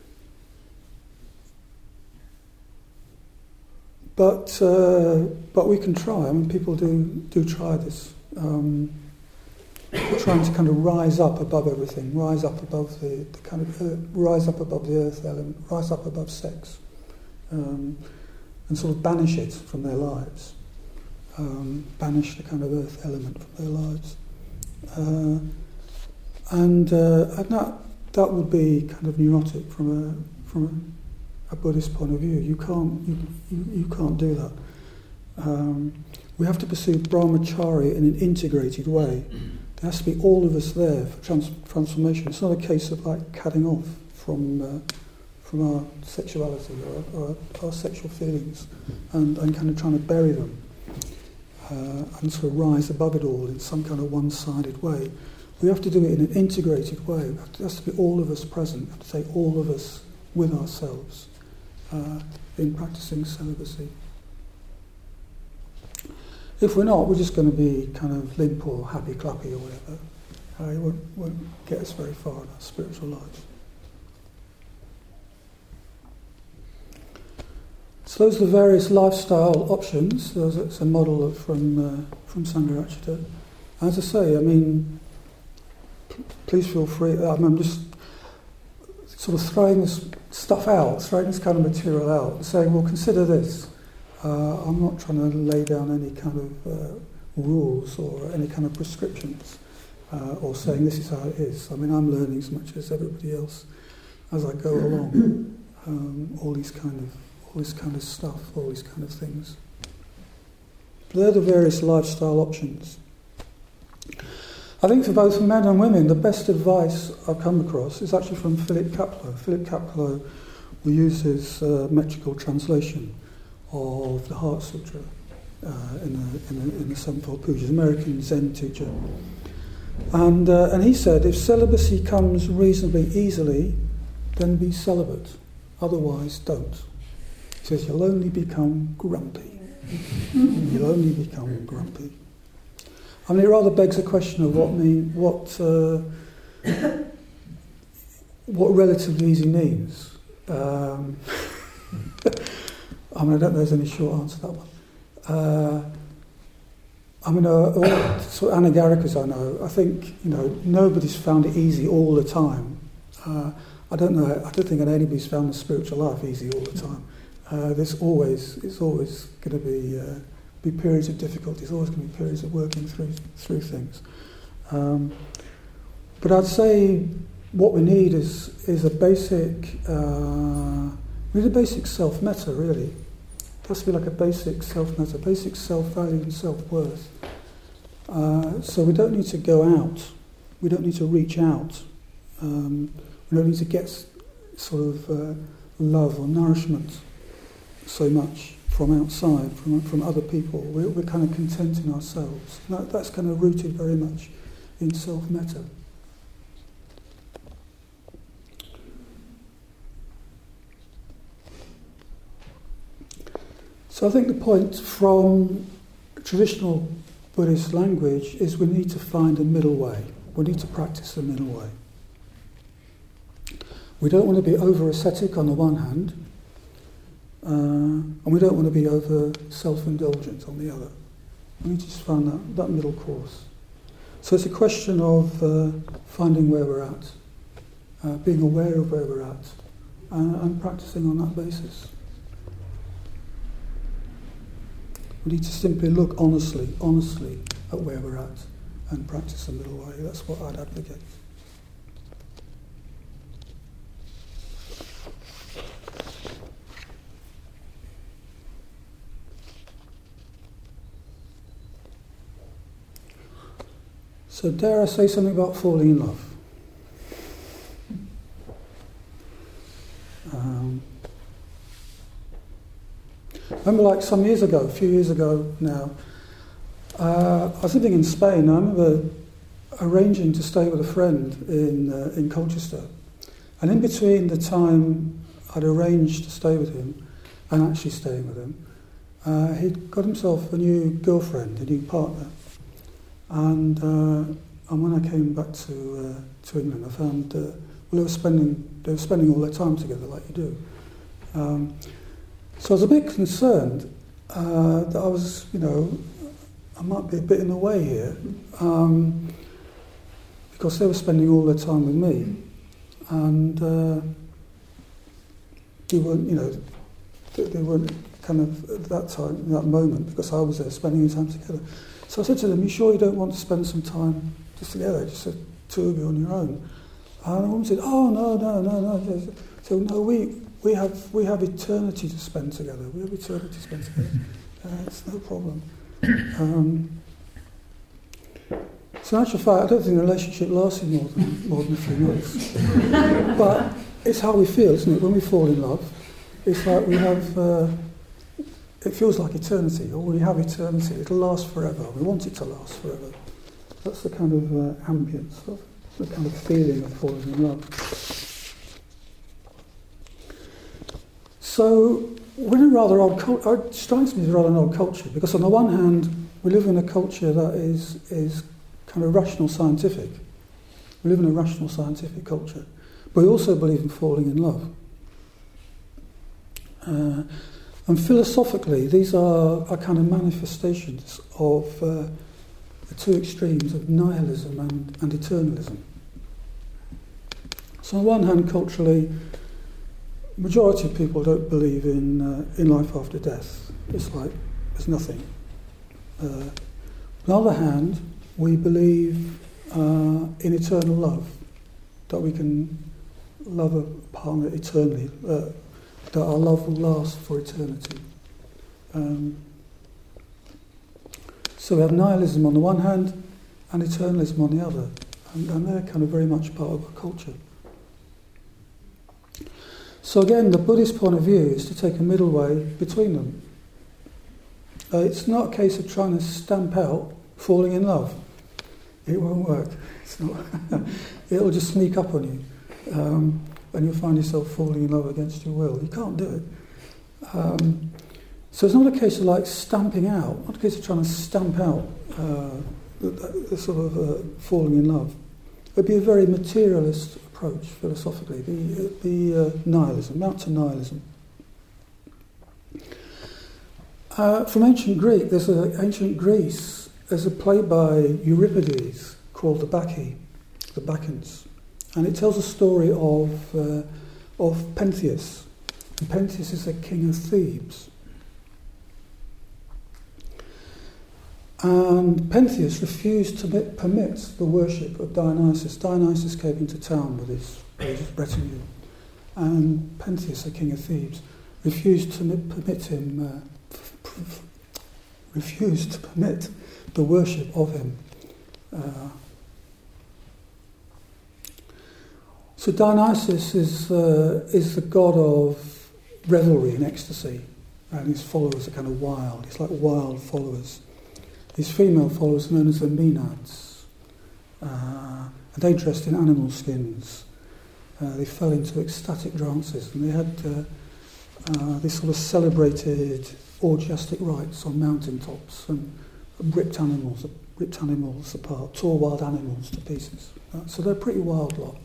but uh, but we can try. I mean, people do do try this. Um, trying to kind of rise up above everything, rise up above the, the kind of earth, rise up above the earth element, rise up above sex, um, and sort of banish it from their lives, um, banish the kind of earth element from their lives, uh, and uh, and that that would be kind of neurotic from a from a, a Buddhist point of view. You can't you you, you can't do that. Um, we have to pursue brahmacharya in an integrated way. There has to be all of us there for trans- transformation. It's not a case of like cutting off from uh, from our sexuality or, or our sexual feelings and, and kind of trying to bury them uh, and sort of rise above it all in some kind of one-sided way. We have to do it in an integrated way. There has to be all of us present. We have to take all of us with ourselves uh, in practicing celibacy. If we're not, we're just going to be kind of limp or happy-clappy or whatever. Uh, it won't, won't get us very far in our spiritual lives. So those are the various lifestyle options. It's a model from uh, from Sangharakshita. As I say, I mean, p- please feel free. I mean, I'm just sort of throwing this stuff out, throwing this kind of material out, and saying, well, consider this. Uh, I'm not trying to lay down any kind of uh, rules or any kind of prescriptions, uh, or saying this is how it is. I mean, I'm learning as much as everybody else as I go along. Um, all these kind of all this kind of stuff, all these kind of things. But they're the various lifestyle options. I think for both men and women, the best advice I've come across is actually from Philip Kapleau. Philip Kapleau will use his uh, metrical translation of the Heart Sutra uh, in, the, in, the, in the Sevenfold Pujas, American Zen teacher. And, uh, and he said, if celibacy comes reasonably easily, then be celibate. Otherwise, don't. He says, you'll only become grumpy. You'll only become grumpy. I mean, it rather begs the question of what mean, what uh, what relatively easy means. Um, I mean, I don't know if there's any short answer to that one. Uh, I mean, uh, all sort of Anagarikas I know, I think, you know, nobody's found it easy all the time. Uh, I don't know, I don't think anybody's found the spiritual life easy all the time. Uh, there's always, it's always going to be uh, be periods of difficulty. There's always going to be periods of working through through things. Um, but I'd say what we need is is a basic, uh, we need a basic self-metta, really. It has to be like a basic self-metta, basic self-value and self-worth. Uh, so we don't need to go out. We don't need to reach out. Um, we don't need to get sort of uh, love or nourishment so much from outside, from from other people. We're, we're kind of content in ourselves. That, that's kind of rooted very much in self-metta. So I think the point from traditional Buddhist language is we need to find a middle way. We need to practice the middle way. We don't want to be over-ascetic on the one hand, Uh, and we don't want to be over self-indulgent on the other. We need to just find that, that middle course. So it's a question of uh, finding where we're at, uh, being aware of where we're at, uh, and practicing on that basis. We need to simply look honestly, honestly at where we're at and practice the middle way. That's what I'd advocate. So dare I say something about falling in love? Um, I remember like some years ago, a few years ago now, uh, I was living in Spain. I remember arranging to stay with a friend in uh, in Colchester. And in between the time I'd arranged to stay with him and actually staying with him, uh, he'd got himself a new girlfriend, a new partner. And uh, and when I came back to uh, to England, I found uh, well they were spending they were spending all their time together like you do. Um, so I was a bit concerned uh, that I was, you know, I might be a bit in the way here, um, because they were spending all their time with me, and uh, they weren't, you know, they, they weren't kind of at that time, in that moment, because I was there spending time together. So I said to them, you sure you don't want to spend some time just together, just the two of you on your own? And the woman said, oh, no, no, no, no. So, no, we we have we have eternity to spend together. We have eternity to spend together. Uh, it's no problem. Um, so in actual fact, I don't think the relationship lasted more than, more than a few months. But it's how we feel, isn't it? When we fall in love, it's like we have... Uh, it feels like eternity, or we have eternity. It'll last forever. We want it to last forever. That's the kind of uh, ambience, of, the kind of feeling of falling in love. So we're in a rather odd culture. It strikes me as rather an odd culture, because on the one hand, We live in a culture that is is kind of rational scientific. We live in a rational scientific culture. But we also believe in falling in love. Uh, and philosophically, these are, are kind of manifestations of uh, the two extremes of nihilism and, and eternalism. So on the one hand, culturally, majority of people don't believe in uh, in life after death. It's like there's nothing. Uh, on the other hand, we believe uh, in eternal love, that we can love a partner eternally, uh, that our love will last for eternity. Um, so we have nihilism on the one hand and eternalism on the other, and, and they're kind of very much part of our culture. So again, the Buddhist point of view is to take a middle way between them. Uh, it's not a case of trying to stamp out falling in love. It won't work. It's not. It'll just sneak up on you, um, and you'll find yourself falling in love against your will. You can't do it. Um, so it's not a case of like stamping out, not a case of trying to stamp out uh, the, the sort of uh, falling in love. It'd be a very materialist approach philosophically. It'd be, it'd be uh, nihilism, out to nihilism. Uh, from ancient Greek, there's a ancient Greece. There's a play by Euripides called The Bacchae, the Bacchantes, and it tells a story of uh, of Pentheus. And Pentheus is a king of Thebes, and Pentheus refused to permit the worship of Dionysus. Dionysus came into town with his, with his retinue, and Pentheus, the king of Thebes, refused to permit him. Uh, refused to permit the worship of him. Uh, so Dionysus is uh, is the god of revelry and ecstasy, and his followers are kind of wild. He's like wild followers. His female followers are known as the Maenads, uh, and they dressed in animal skins. Uh, they fell into ecstatic trances, and they had uh, uh, this sort of celebrated orgiastic rites on mountaintops, and ripped animals, ripped animals apart, tore wild animals to pieces. Uh, so they're a pretty wild lot.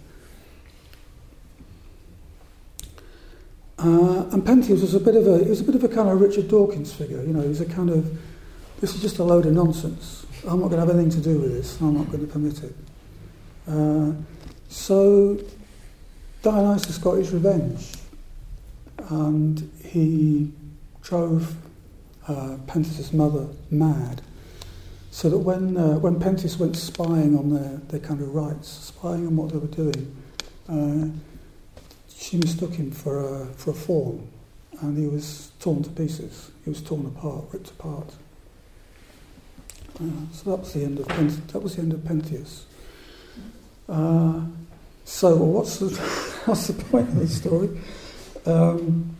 Uh, and Pentheus was a bit of a, he was a bit of a kind of Richard Dawkins figure. You know, he was a kind of, this is just a load of nonsense. I'm not going to have anything to do with this. I'm not going to permit it. Uh, so Dionysus got his revenge, and he drove uh, Pentheus' mother mad, so that when uh, when Pentheus went spying on their, their kind of rites, spying on what they were doing, uh, she mistook him for a, for a fawn, and he was torn to pieces. He was torn apart, ripped apart. Uh, so that was the end of Pentheus. That was the end of Pentheus. Uh, so what's the what's the point of this story? Um,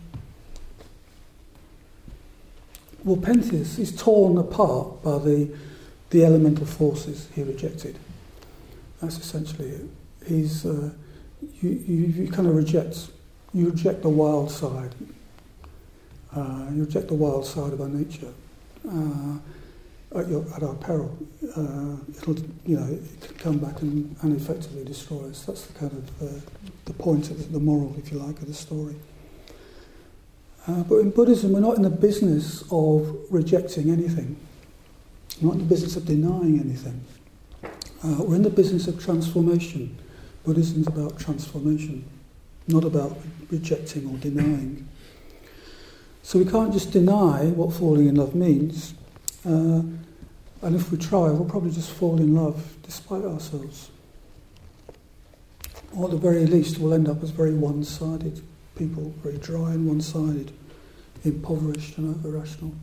Well, Pentheus is torn apart by the the elemental forces he rejected. That's essentially it. He's uh, you, you you kind of reject you reject the wild side. Uh, you reject the wild side of our nature uh, at your at our peril. Uh, it'll you know it can come back and, and effectively destroy us. That's the kind of uh, the point of the, the moral, if you like, of the story. Uh, but in Buddhism, we're not in the business of rejecting anything. We're not in the business of denying anything. Uh, we're in the business of transformation. Buddhism is about transformation, not about rejecting or denying. So we can't just deny what falling in love means, uh, and if we try, we'll probably just fall in love despite ourselves. Or at the very least, we'll end up as very one-sided people, very dry and one-sided, impoverished and over-rational.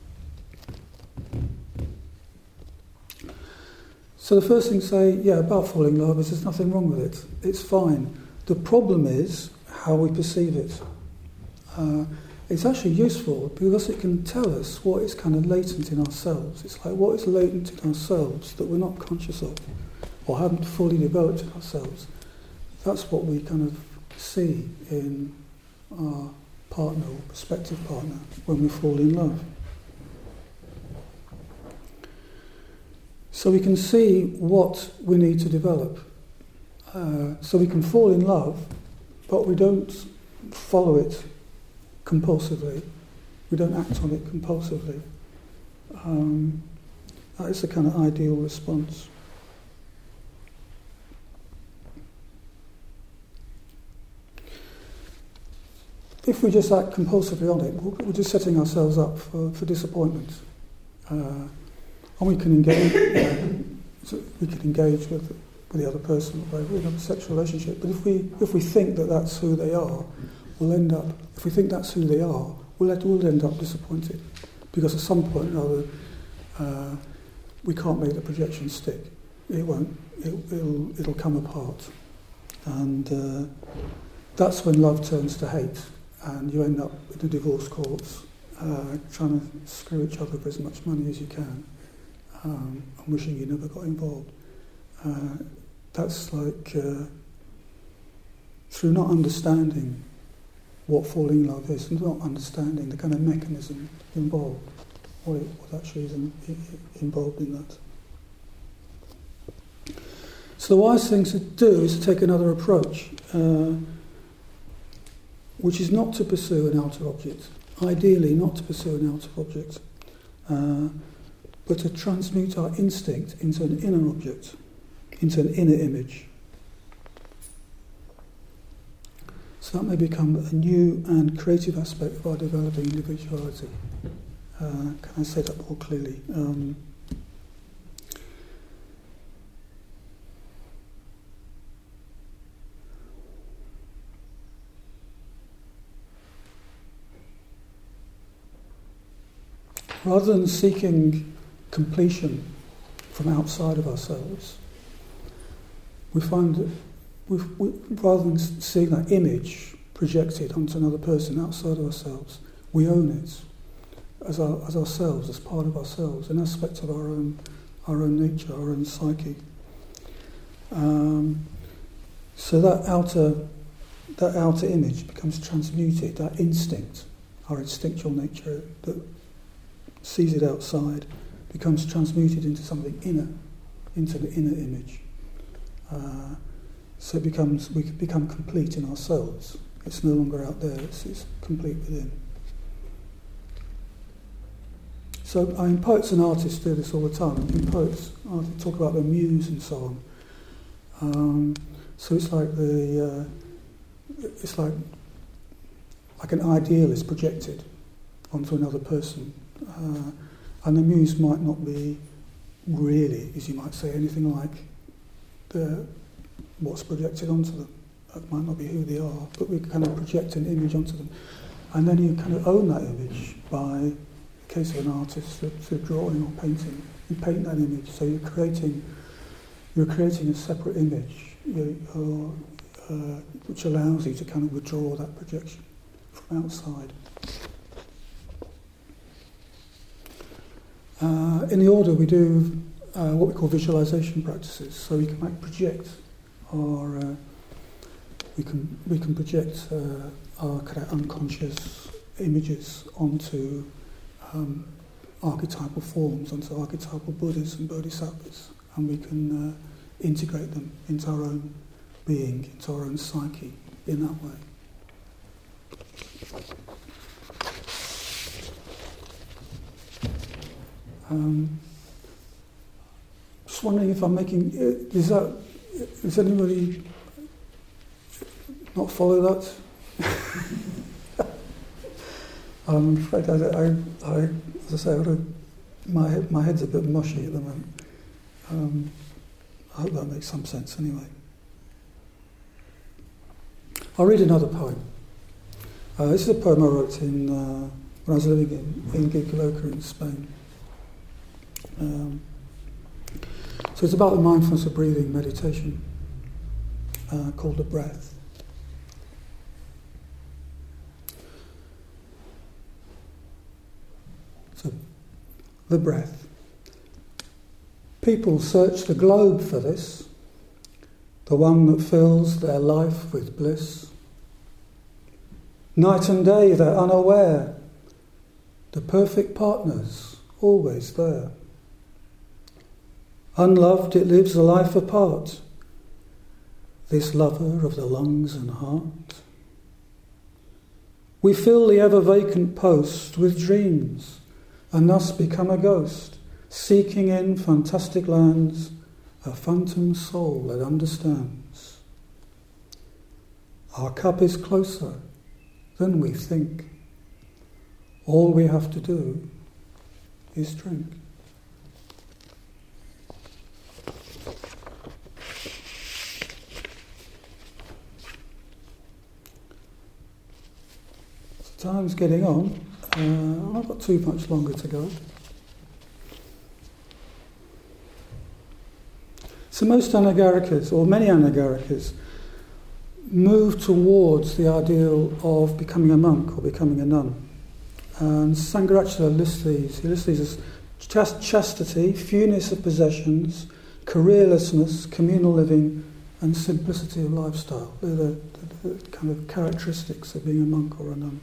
So the first thing to say, yeah, about falling in love is there's nothing wrong with it. It's fine. The problem is how we perceive it. Uh, it's actually useful because it can tell us what is kind of latent in ourselves. It's like what is latent in ourselves that we're not conscious of or haven't fully developed in ourselves. That's what we kind of see in our partner or prospective partner when we fall in love. So we can see what we need to develop. Uh, so we can fall in love, but we don't follow it compulsively. We don't act on it compulsively. Um, that is the kind of ideal response. If we just act compulsively on it, we're just setting ourselves up for, for disappointment. Uh, and we can engage, uh, so we can engage with, with the other person, we have a sexual relationship. But if we if we think that that's who they are, we'll end up. If we think that's who they are, we'll, we'll end up disappointed, because at some point or other, uh, we can't make the projection stick. It won't. It, it'll it'll come apart, and uh, that's when love turns to hate. And you end up in the divorce courts uh, trying to screw each other for as much money as you can, um, and wishing you never got involved. Uh, that's like uh, through not understanding what falling in love is, and not understanding the kind of mechanism involved, what, it, what actually is in, involved in that. So the wise thing to do is to take another approach. Uh, which is not to pursue an outer object, ideally not to pursue an outer object, uh, but to transmute our instinct into an inner object, into an inner image. So that may become a new and creative aspect of our developing individuality. Uh, can I say that more clearly? Um, Rather than seeking completion from outside of ourselves, we find that we've, we, rather than seeing that image projected onto another person outside of ourselves, we own it as our, as ourselves, as part of ourselves, an aspect of our own our own nature, our own psyche. Um, so that outer that outer image becomes transmuted, that instinct, our instinctual nature that sees it outside, becomes transmuted into something inner, into the inner image. Uh, so it becomes, we become complete in ourselves. It's no longer out there, it's, it's complete within. So I mean, poets and artists do this all the time. In poets, artists talk about the muse and so on. Um, so it's like the, uh, it's like like an ideal is projected onto another person. Uh, and the muse might not be really, as you might say, anything like the, what's projected onto them. That might not be who they are, but we kind of project an image onto them. And then you kind of own that image by, in the case of an artist, through drawing or painting. You paint that image, so you're creating you're creating a separate image, you know, or, uh, which allows you to kind of withdraw that projection from outside. Uh, in the order, we do uh, what we call visualization practices. So we can like project, or uh, we can we can project uh, our kind of unconscious images onto um, archetypal forms, onto archetypal Buddhas and Bodhisattvas, and we can uh, integrate them into our own being, into our own psyche in that way. Um, just wondering if I'm making, is that, does anybody not follow that? I'm afraid I, I, I, as I say, I my, head, my head's a bit mushy at the moment. Um, I hope that makes some sense anyway. I'll read another poem. Uh, this is a poem I wrote in, uh, when I was living in, in Gigaloca in Spain. Um, so it's about the mindfulness of breathing meditation uh, called The Breath. So, the breath. People search the globe for this, the one that fills their life with bliss. Night and day they're unaware, the perfect partner's always there. Unloved, it lives a life apart, this lover of the lungs and heart. We fill the ever-vacant post with dreams, and thus become a ghost, seeking in fantastic lands a phantom soul that understands. Our cup is closer than we think. All we have to do is drink. So time's getting on. Uh, I've not got too much longer to go. So most Anagarikas, or many Anagarikas, move towards the ideal of becoming a monk or becoming a nun. And Sangharakshita lists these. He lists these as chast- chastity, fewness of possessions, careerlessness, communal living, and simplicity of lifestyle. They're the, the, the kind of characteristics of being a monk or a nun.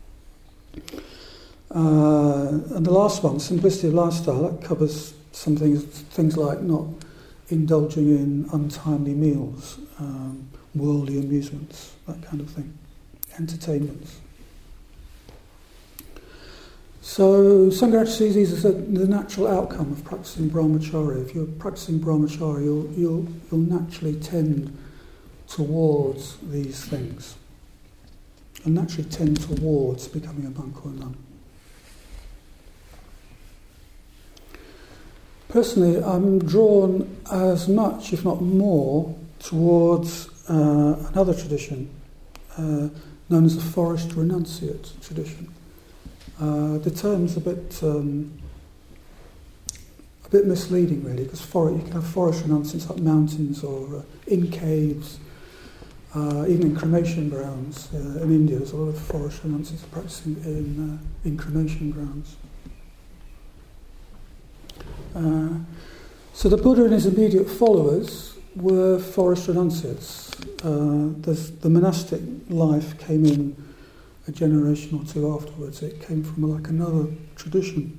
Uh, and the last one, simplicity of lifestyle, that covers some things, things like not indulging in untimely meals, um, worldly amusements, that kind of thing, entertainments. So Sangharakshita sees these as the natural outcome of practicing brahmacharya. If you're practicing brahmacharya, you'll, you'll, you'll naturally tend towards these things, and naturally tend towards becoming a monk or a nun. Personally, I'm drawn as much, if not more, towards uh, another tradition uh, known as the forest renunciate tradition. Uh, the term's a bit um, a bit misleading, really, because for, you can have forest renunciates up mountains or uh, in caves, uh, even in cremation grounds. Uh, in India, there's a lot of forest renunciates practicing in uh, in cremation grounds. Uh, so the Buddha and his immediate followers were forest renunciates. Uh, the monastic life came in a generation or two afterwards. It came from like another tradition.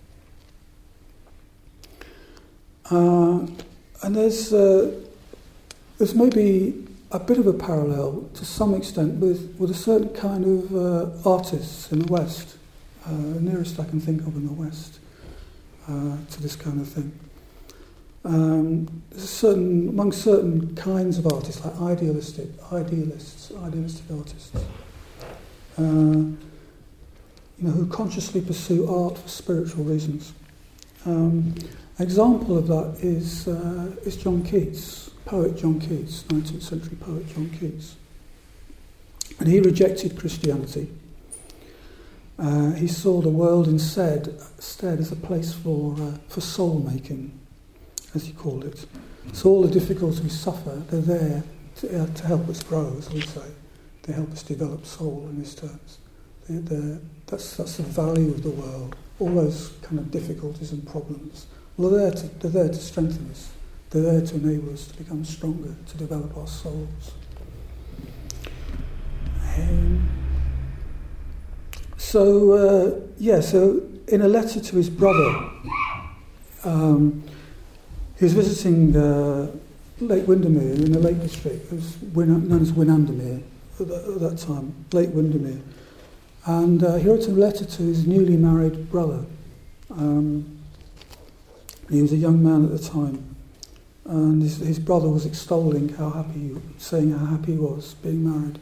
Uh, and there's uh, there's maybe a bit of a parallel to some extent with, with a certain kind of uh, artists in the West, uh, nearest I can think of in the West uh, to this kind of thing. Um, there's a certain, among certain kinds of artists, like idealistic, idealists, idealistic artists, uh, you know, who consciously pursue art for spiritual reasons. Um, an example of that is uh, is John Keats, poet John Keats, nineteenth century poet John Keats, and he rejected Christianity. Uh, he saw the world instead, instead as a place for uh, for soul making, as he called it. So all the difficulties we suffer, they're there to, uh, to help us grow, as we say. They help us develop soul in his terms. They're, they're, that's, that's the value of the world. All those kind of difficulties and problems, well, they're there to, they're there to strengthen us. They're there to enable us to become stronger, to develop our souls. Um, so, uh, yeah, so in a letter to his brother, um, he was visiting uh, Lake Windermere in the Lake District. It was Win- known as Winandermere at that, at that time, Lake Windermere. And uh, he wrote a letter to his newly married brother. Um, he was a young man at the time. And his, his brother was extolling how happy, saying how happy he was being married.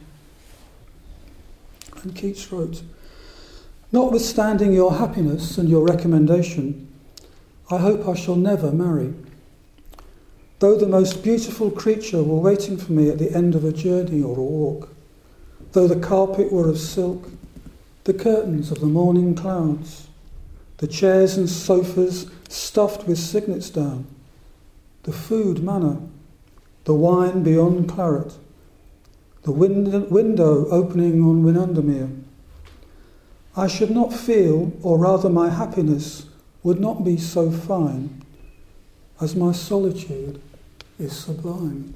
And Keats wrote, "Notwithstanding your happiness and your recommendation, I hope I shall never marry. Though the most beautiful creature were waiting for me at the end of a journey or a walk, though the carpet were of silk, the curtains of the morning clouds, the chairs and sofas stuffed with cygnets down, the food manna, the wine beyond claret, the wind- window opening on Winandermere, I should not feel, or rather my happiness would not be so fine, as my solitude is sublime.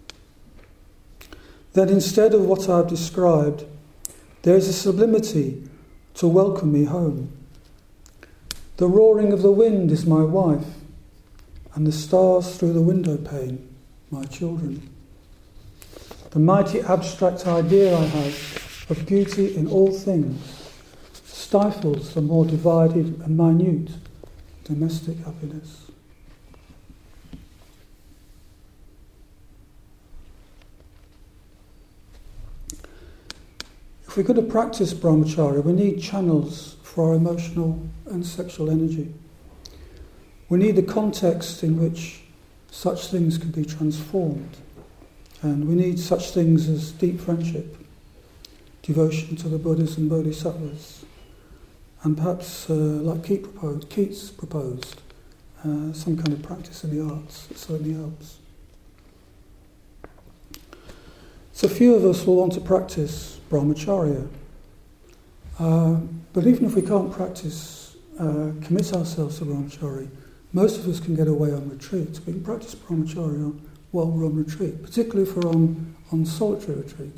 Then instead of what I have described, there is a sublimity to welcome me home. The roaring of the wind is my wife, and the stars through the window pane, my children. The mighty abstract idea I have of beauty in all things stifles the more divided and minute domestic happiness. If we're going to practice brahmacharya, we need channels for our emotional and sexual energy. We need the context in which such things can be transformed. And we need such things as deep friendship, devotion to the Buddhas and Bodhisattvas, and perhaps, uh, like Keats proposed, Keats proposed uh, some kind of practice in the arts. It certainly helps. So few of us will want to practice brahmacharya. Uh, but even if we can't practice, uh, commit ourselves to brahmacharya, most of us can get away on retreat. We can practice brahmacharya while we're on retreat, particularly if we're on, on solitary retreat.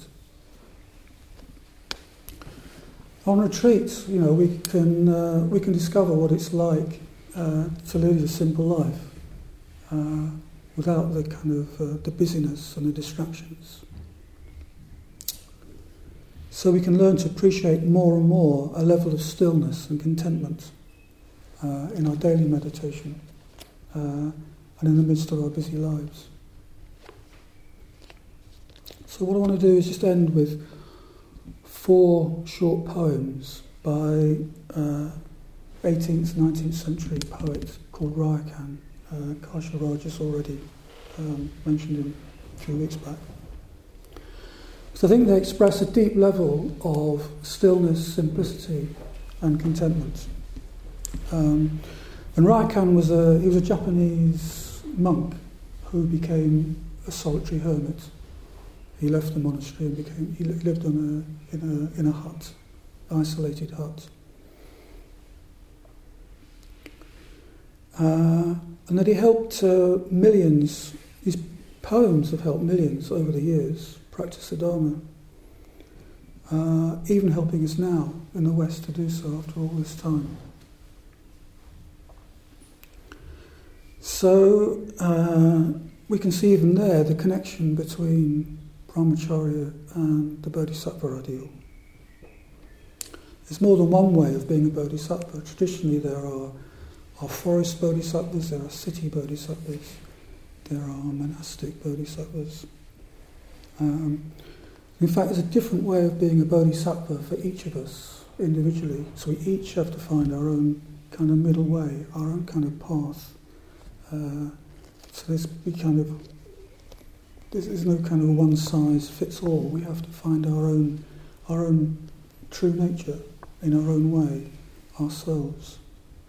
On retreat, you know, we can uh, we can discover what it's like uh, to lead a simple life uh, without the kind of uh, the busyness and the distractions. So we can learn to appreciate more and more a level of stillness and contentment uh, in our daily meditation uh, and in the midst of our busy lives. So what I want to do is just end with four short poems by uh, eighteenth, nineteenth century poet called Rayakhan. Uh, Kasha Raj has already um, mentioned him a few weeks back. So I think they express a deep level of stillness, simplicity and contentment. Um, and Rayakhan was a, he was a Japanese monk who became a solitary hermit. He left the monastery and became, he lived on a, in a in a hut, isolated hut. Uh, and that he helped uh, millions, his poems have helped millions over the years practice the Dharma, uh, even helping us now in the West to do so after all this time. So uh, we can see even there the connection between brahmacharya and the bodhisattva ideal. There's more than one way of being a bodhisattva. Traditionally there are, are forest bodhisattvas, there are city bodhisattvas, there are monastic bodhisattvas. Um, in fact, there's a different way of being a bodhisattva for each of us individually, so we each have to find our own kind of middle way, our own kind of path. Uh, so there's we kind of There's no kind of one size fits all. We have to find our own, our own true nature in our own way, ourselves.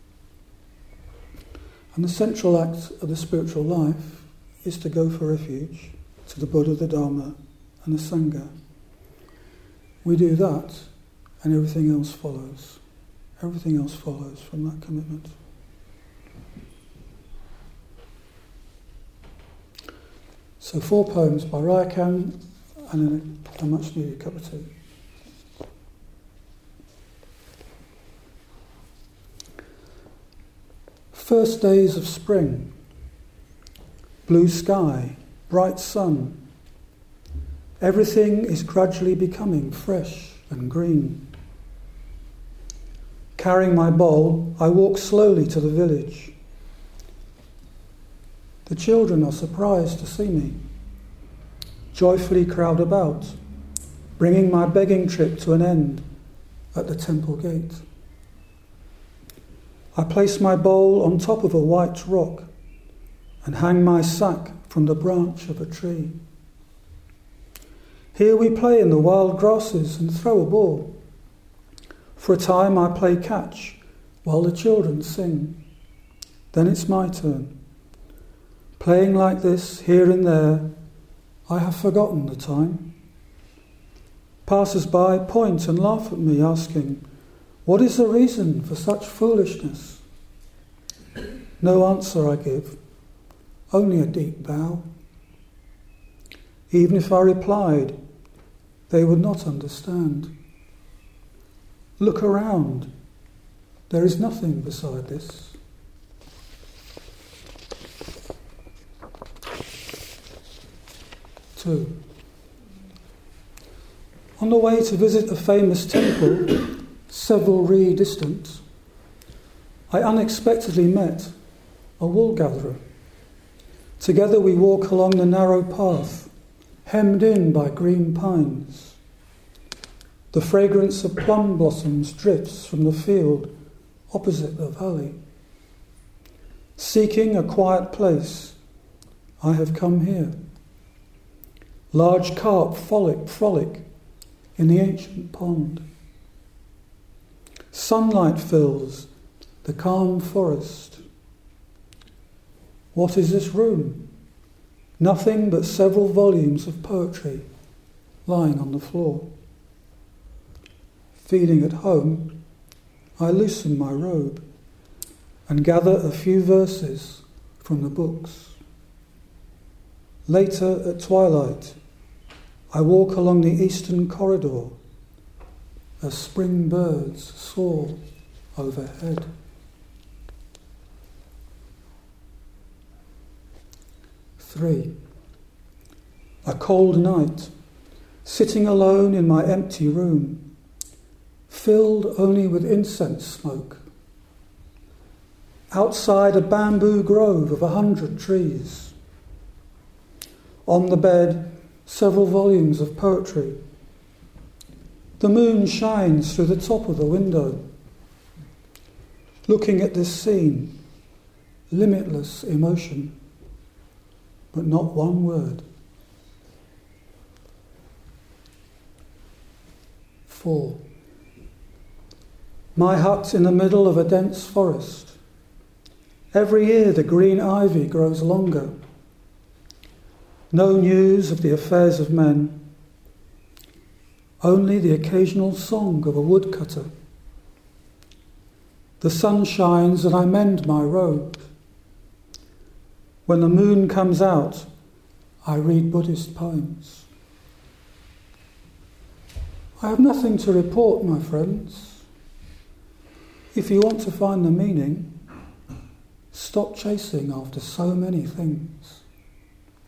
And the central act of the spiritual life is to go for refuge to the Buddha, the Dharma, and the Sangha. We do that, and everything else follows. Everything else follows from that commitment. So four poems by Rayakhan and a, a much needed cup of tea. First days of spring, blue sky, bright sun. Everything is gradually becoming fresh and green. Carrying my bowl, I walk slowly to the village. The children are surprised to see me, joyfully crowd about, bringing my begging trip to an end at the temple gate. I place my bowl on top of a white rock and hang my sack from the branch of a tree. Here we play in the wild grasses and throw a ball. For a time I play catch while the children sing. Then it's my turn. Playing like this, here and there, I have forgotten the time. Passers-by point and laugh at me, asking, "What is the reason for such foolishness?" No answer I give, only a deep bow. Even if I replied, they would not understand. Look around, there is nothing beside this. two. On the way to visit a famous temple, several ri distant, I unexpectedly met a wool gatherer. Together we walk along the narrow path, hemmed in by green pines. The fragrance of plum blossoms drifts from the field opposite the valley. Seeking a quiet place, I have come here. Large carp frolic, frolic in the ancient pond. Sunlight fills the calm forest. What is this room? Nothing but several volumes of poetry lying on the floor. Feeling at home, I loosen my robe and gather a few verses from the books. Later, at twilight, I walk along the eastern corridor as spring birds soar overhead. Three. A cold night, sitting alone in my empty room, filled only with incense smoke. Outside a bamboo grove of a hundred trees. On the bed, several volumes of poetry. The moon shines through the top of the window. Looking at this scene, limitless emotion, but not one word. Four. My hut in the middle of a dense forest. Every year the green ivy grows longer. No news of the affairs of men. Only the occasional song of a woodcutter. The sun shines and I mend my robe. When the moon comes out, I read Buddhist poems. I have nothing to report, my friends. If you want to find the meaning, stop chasing after so many things.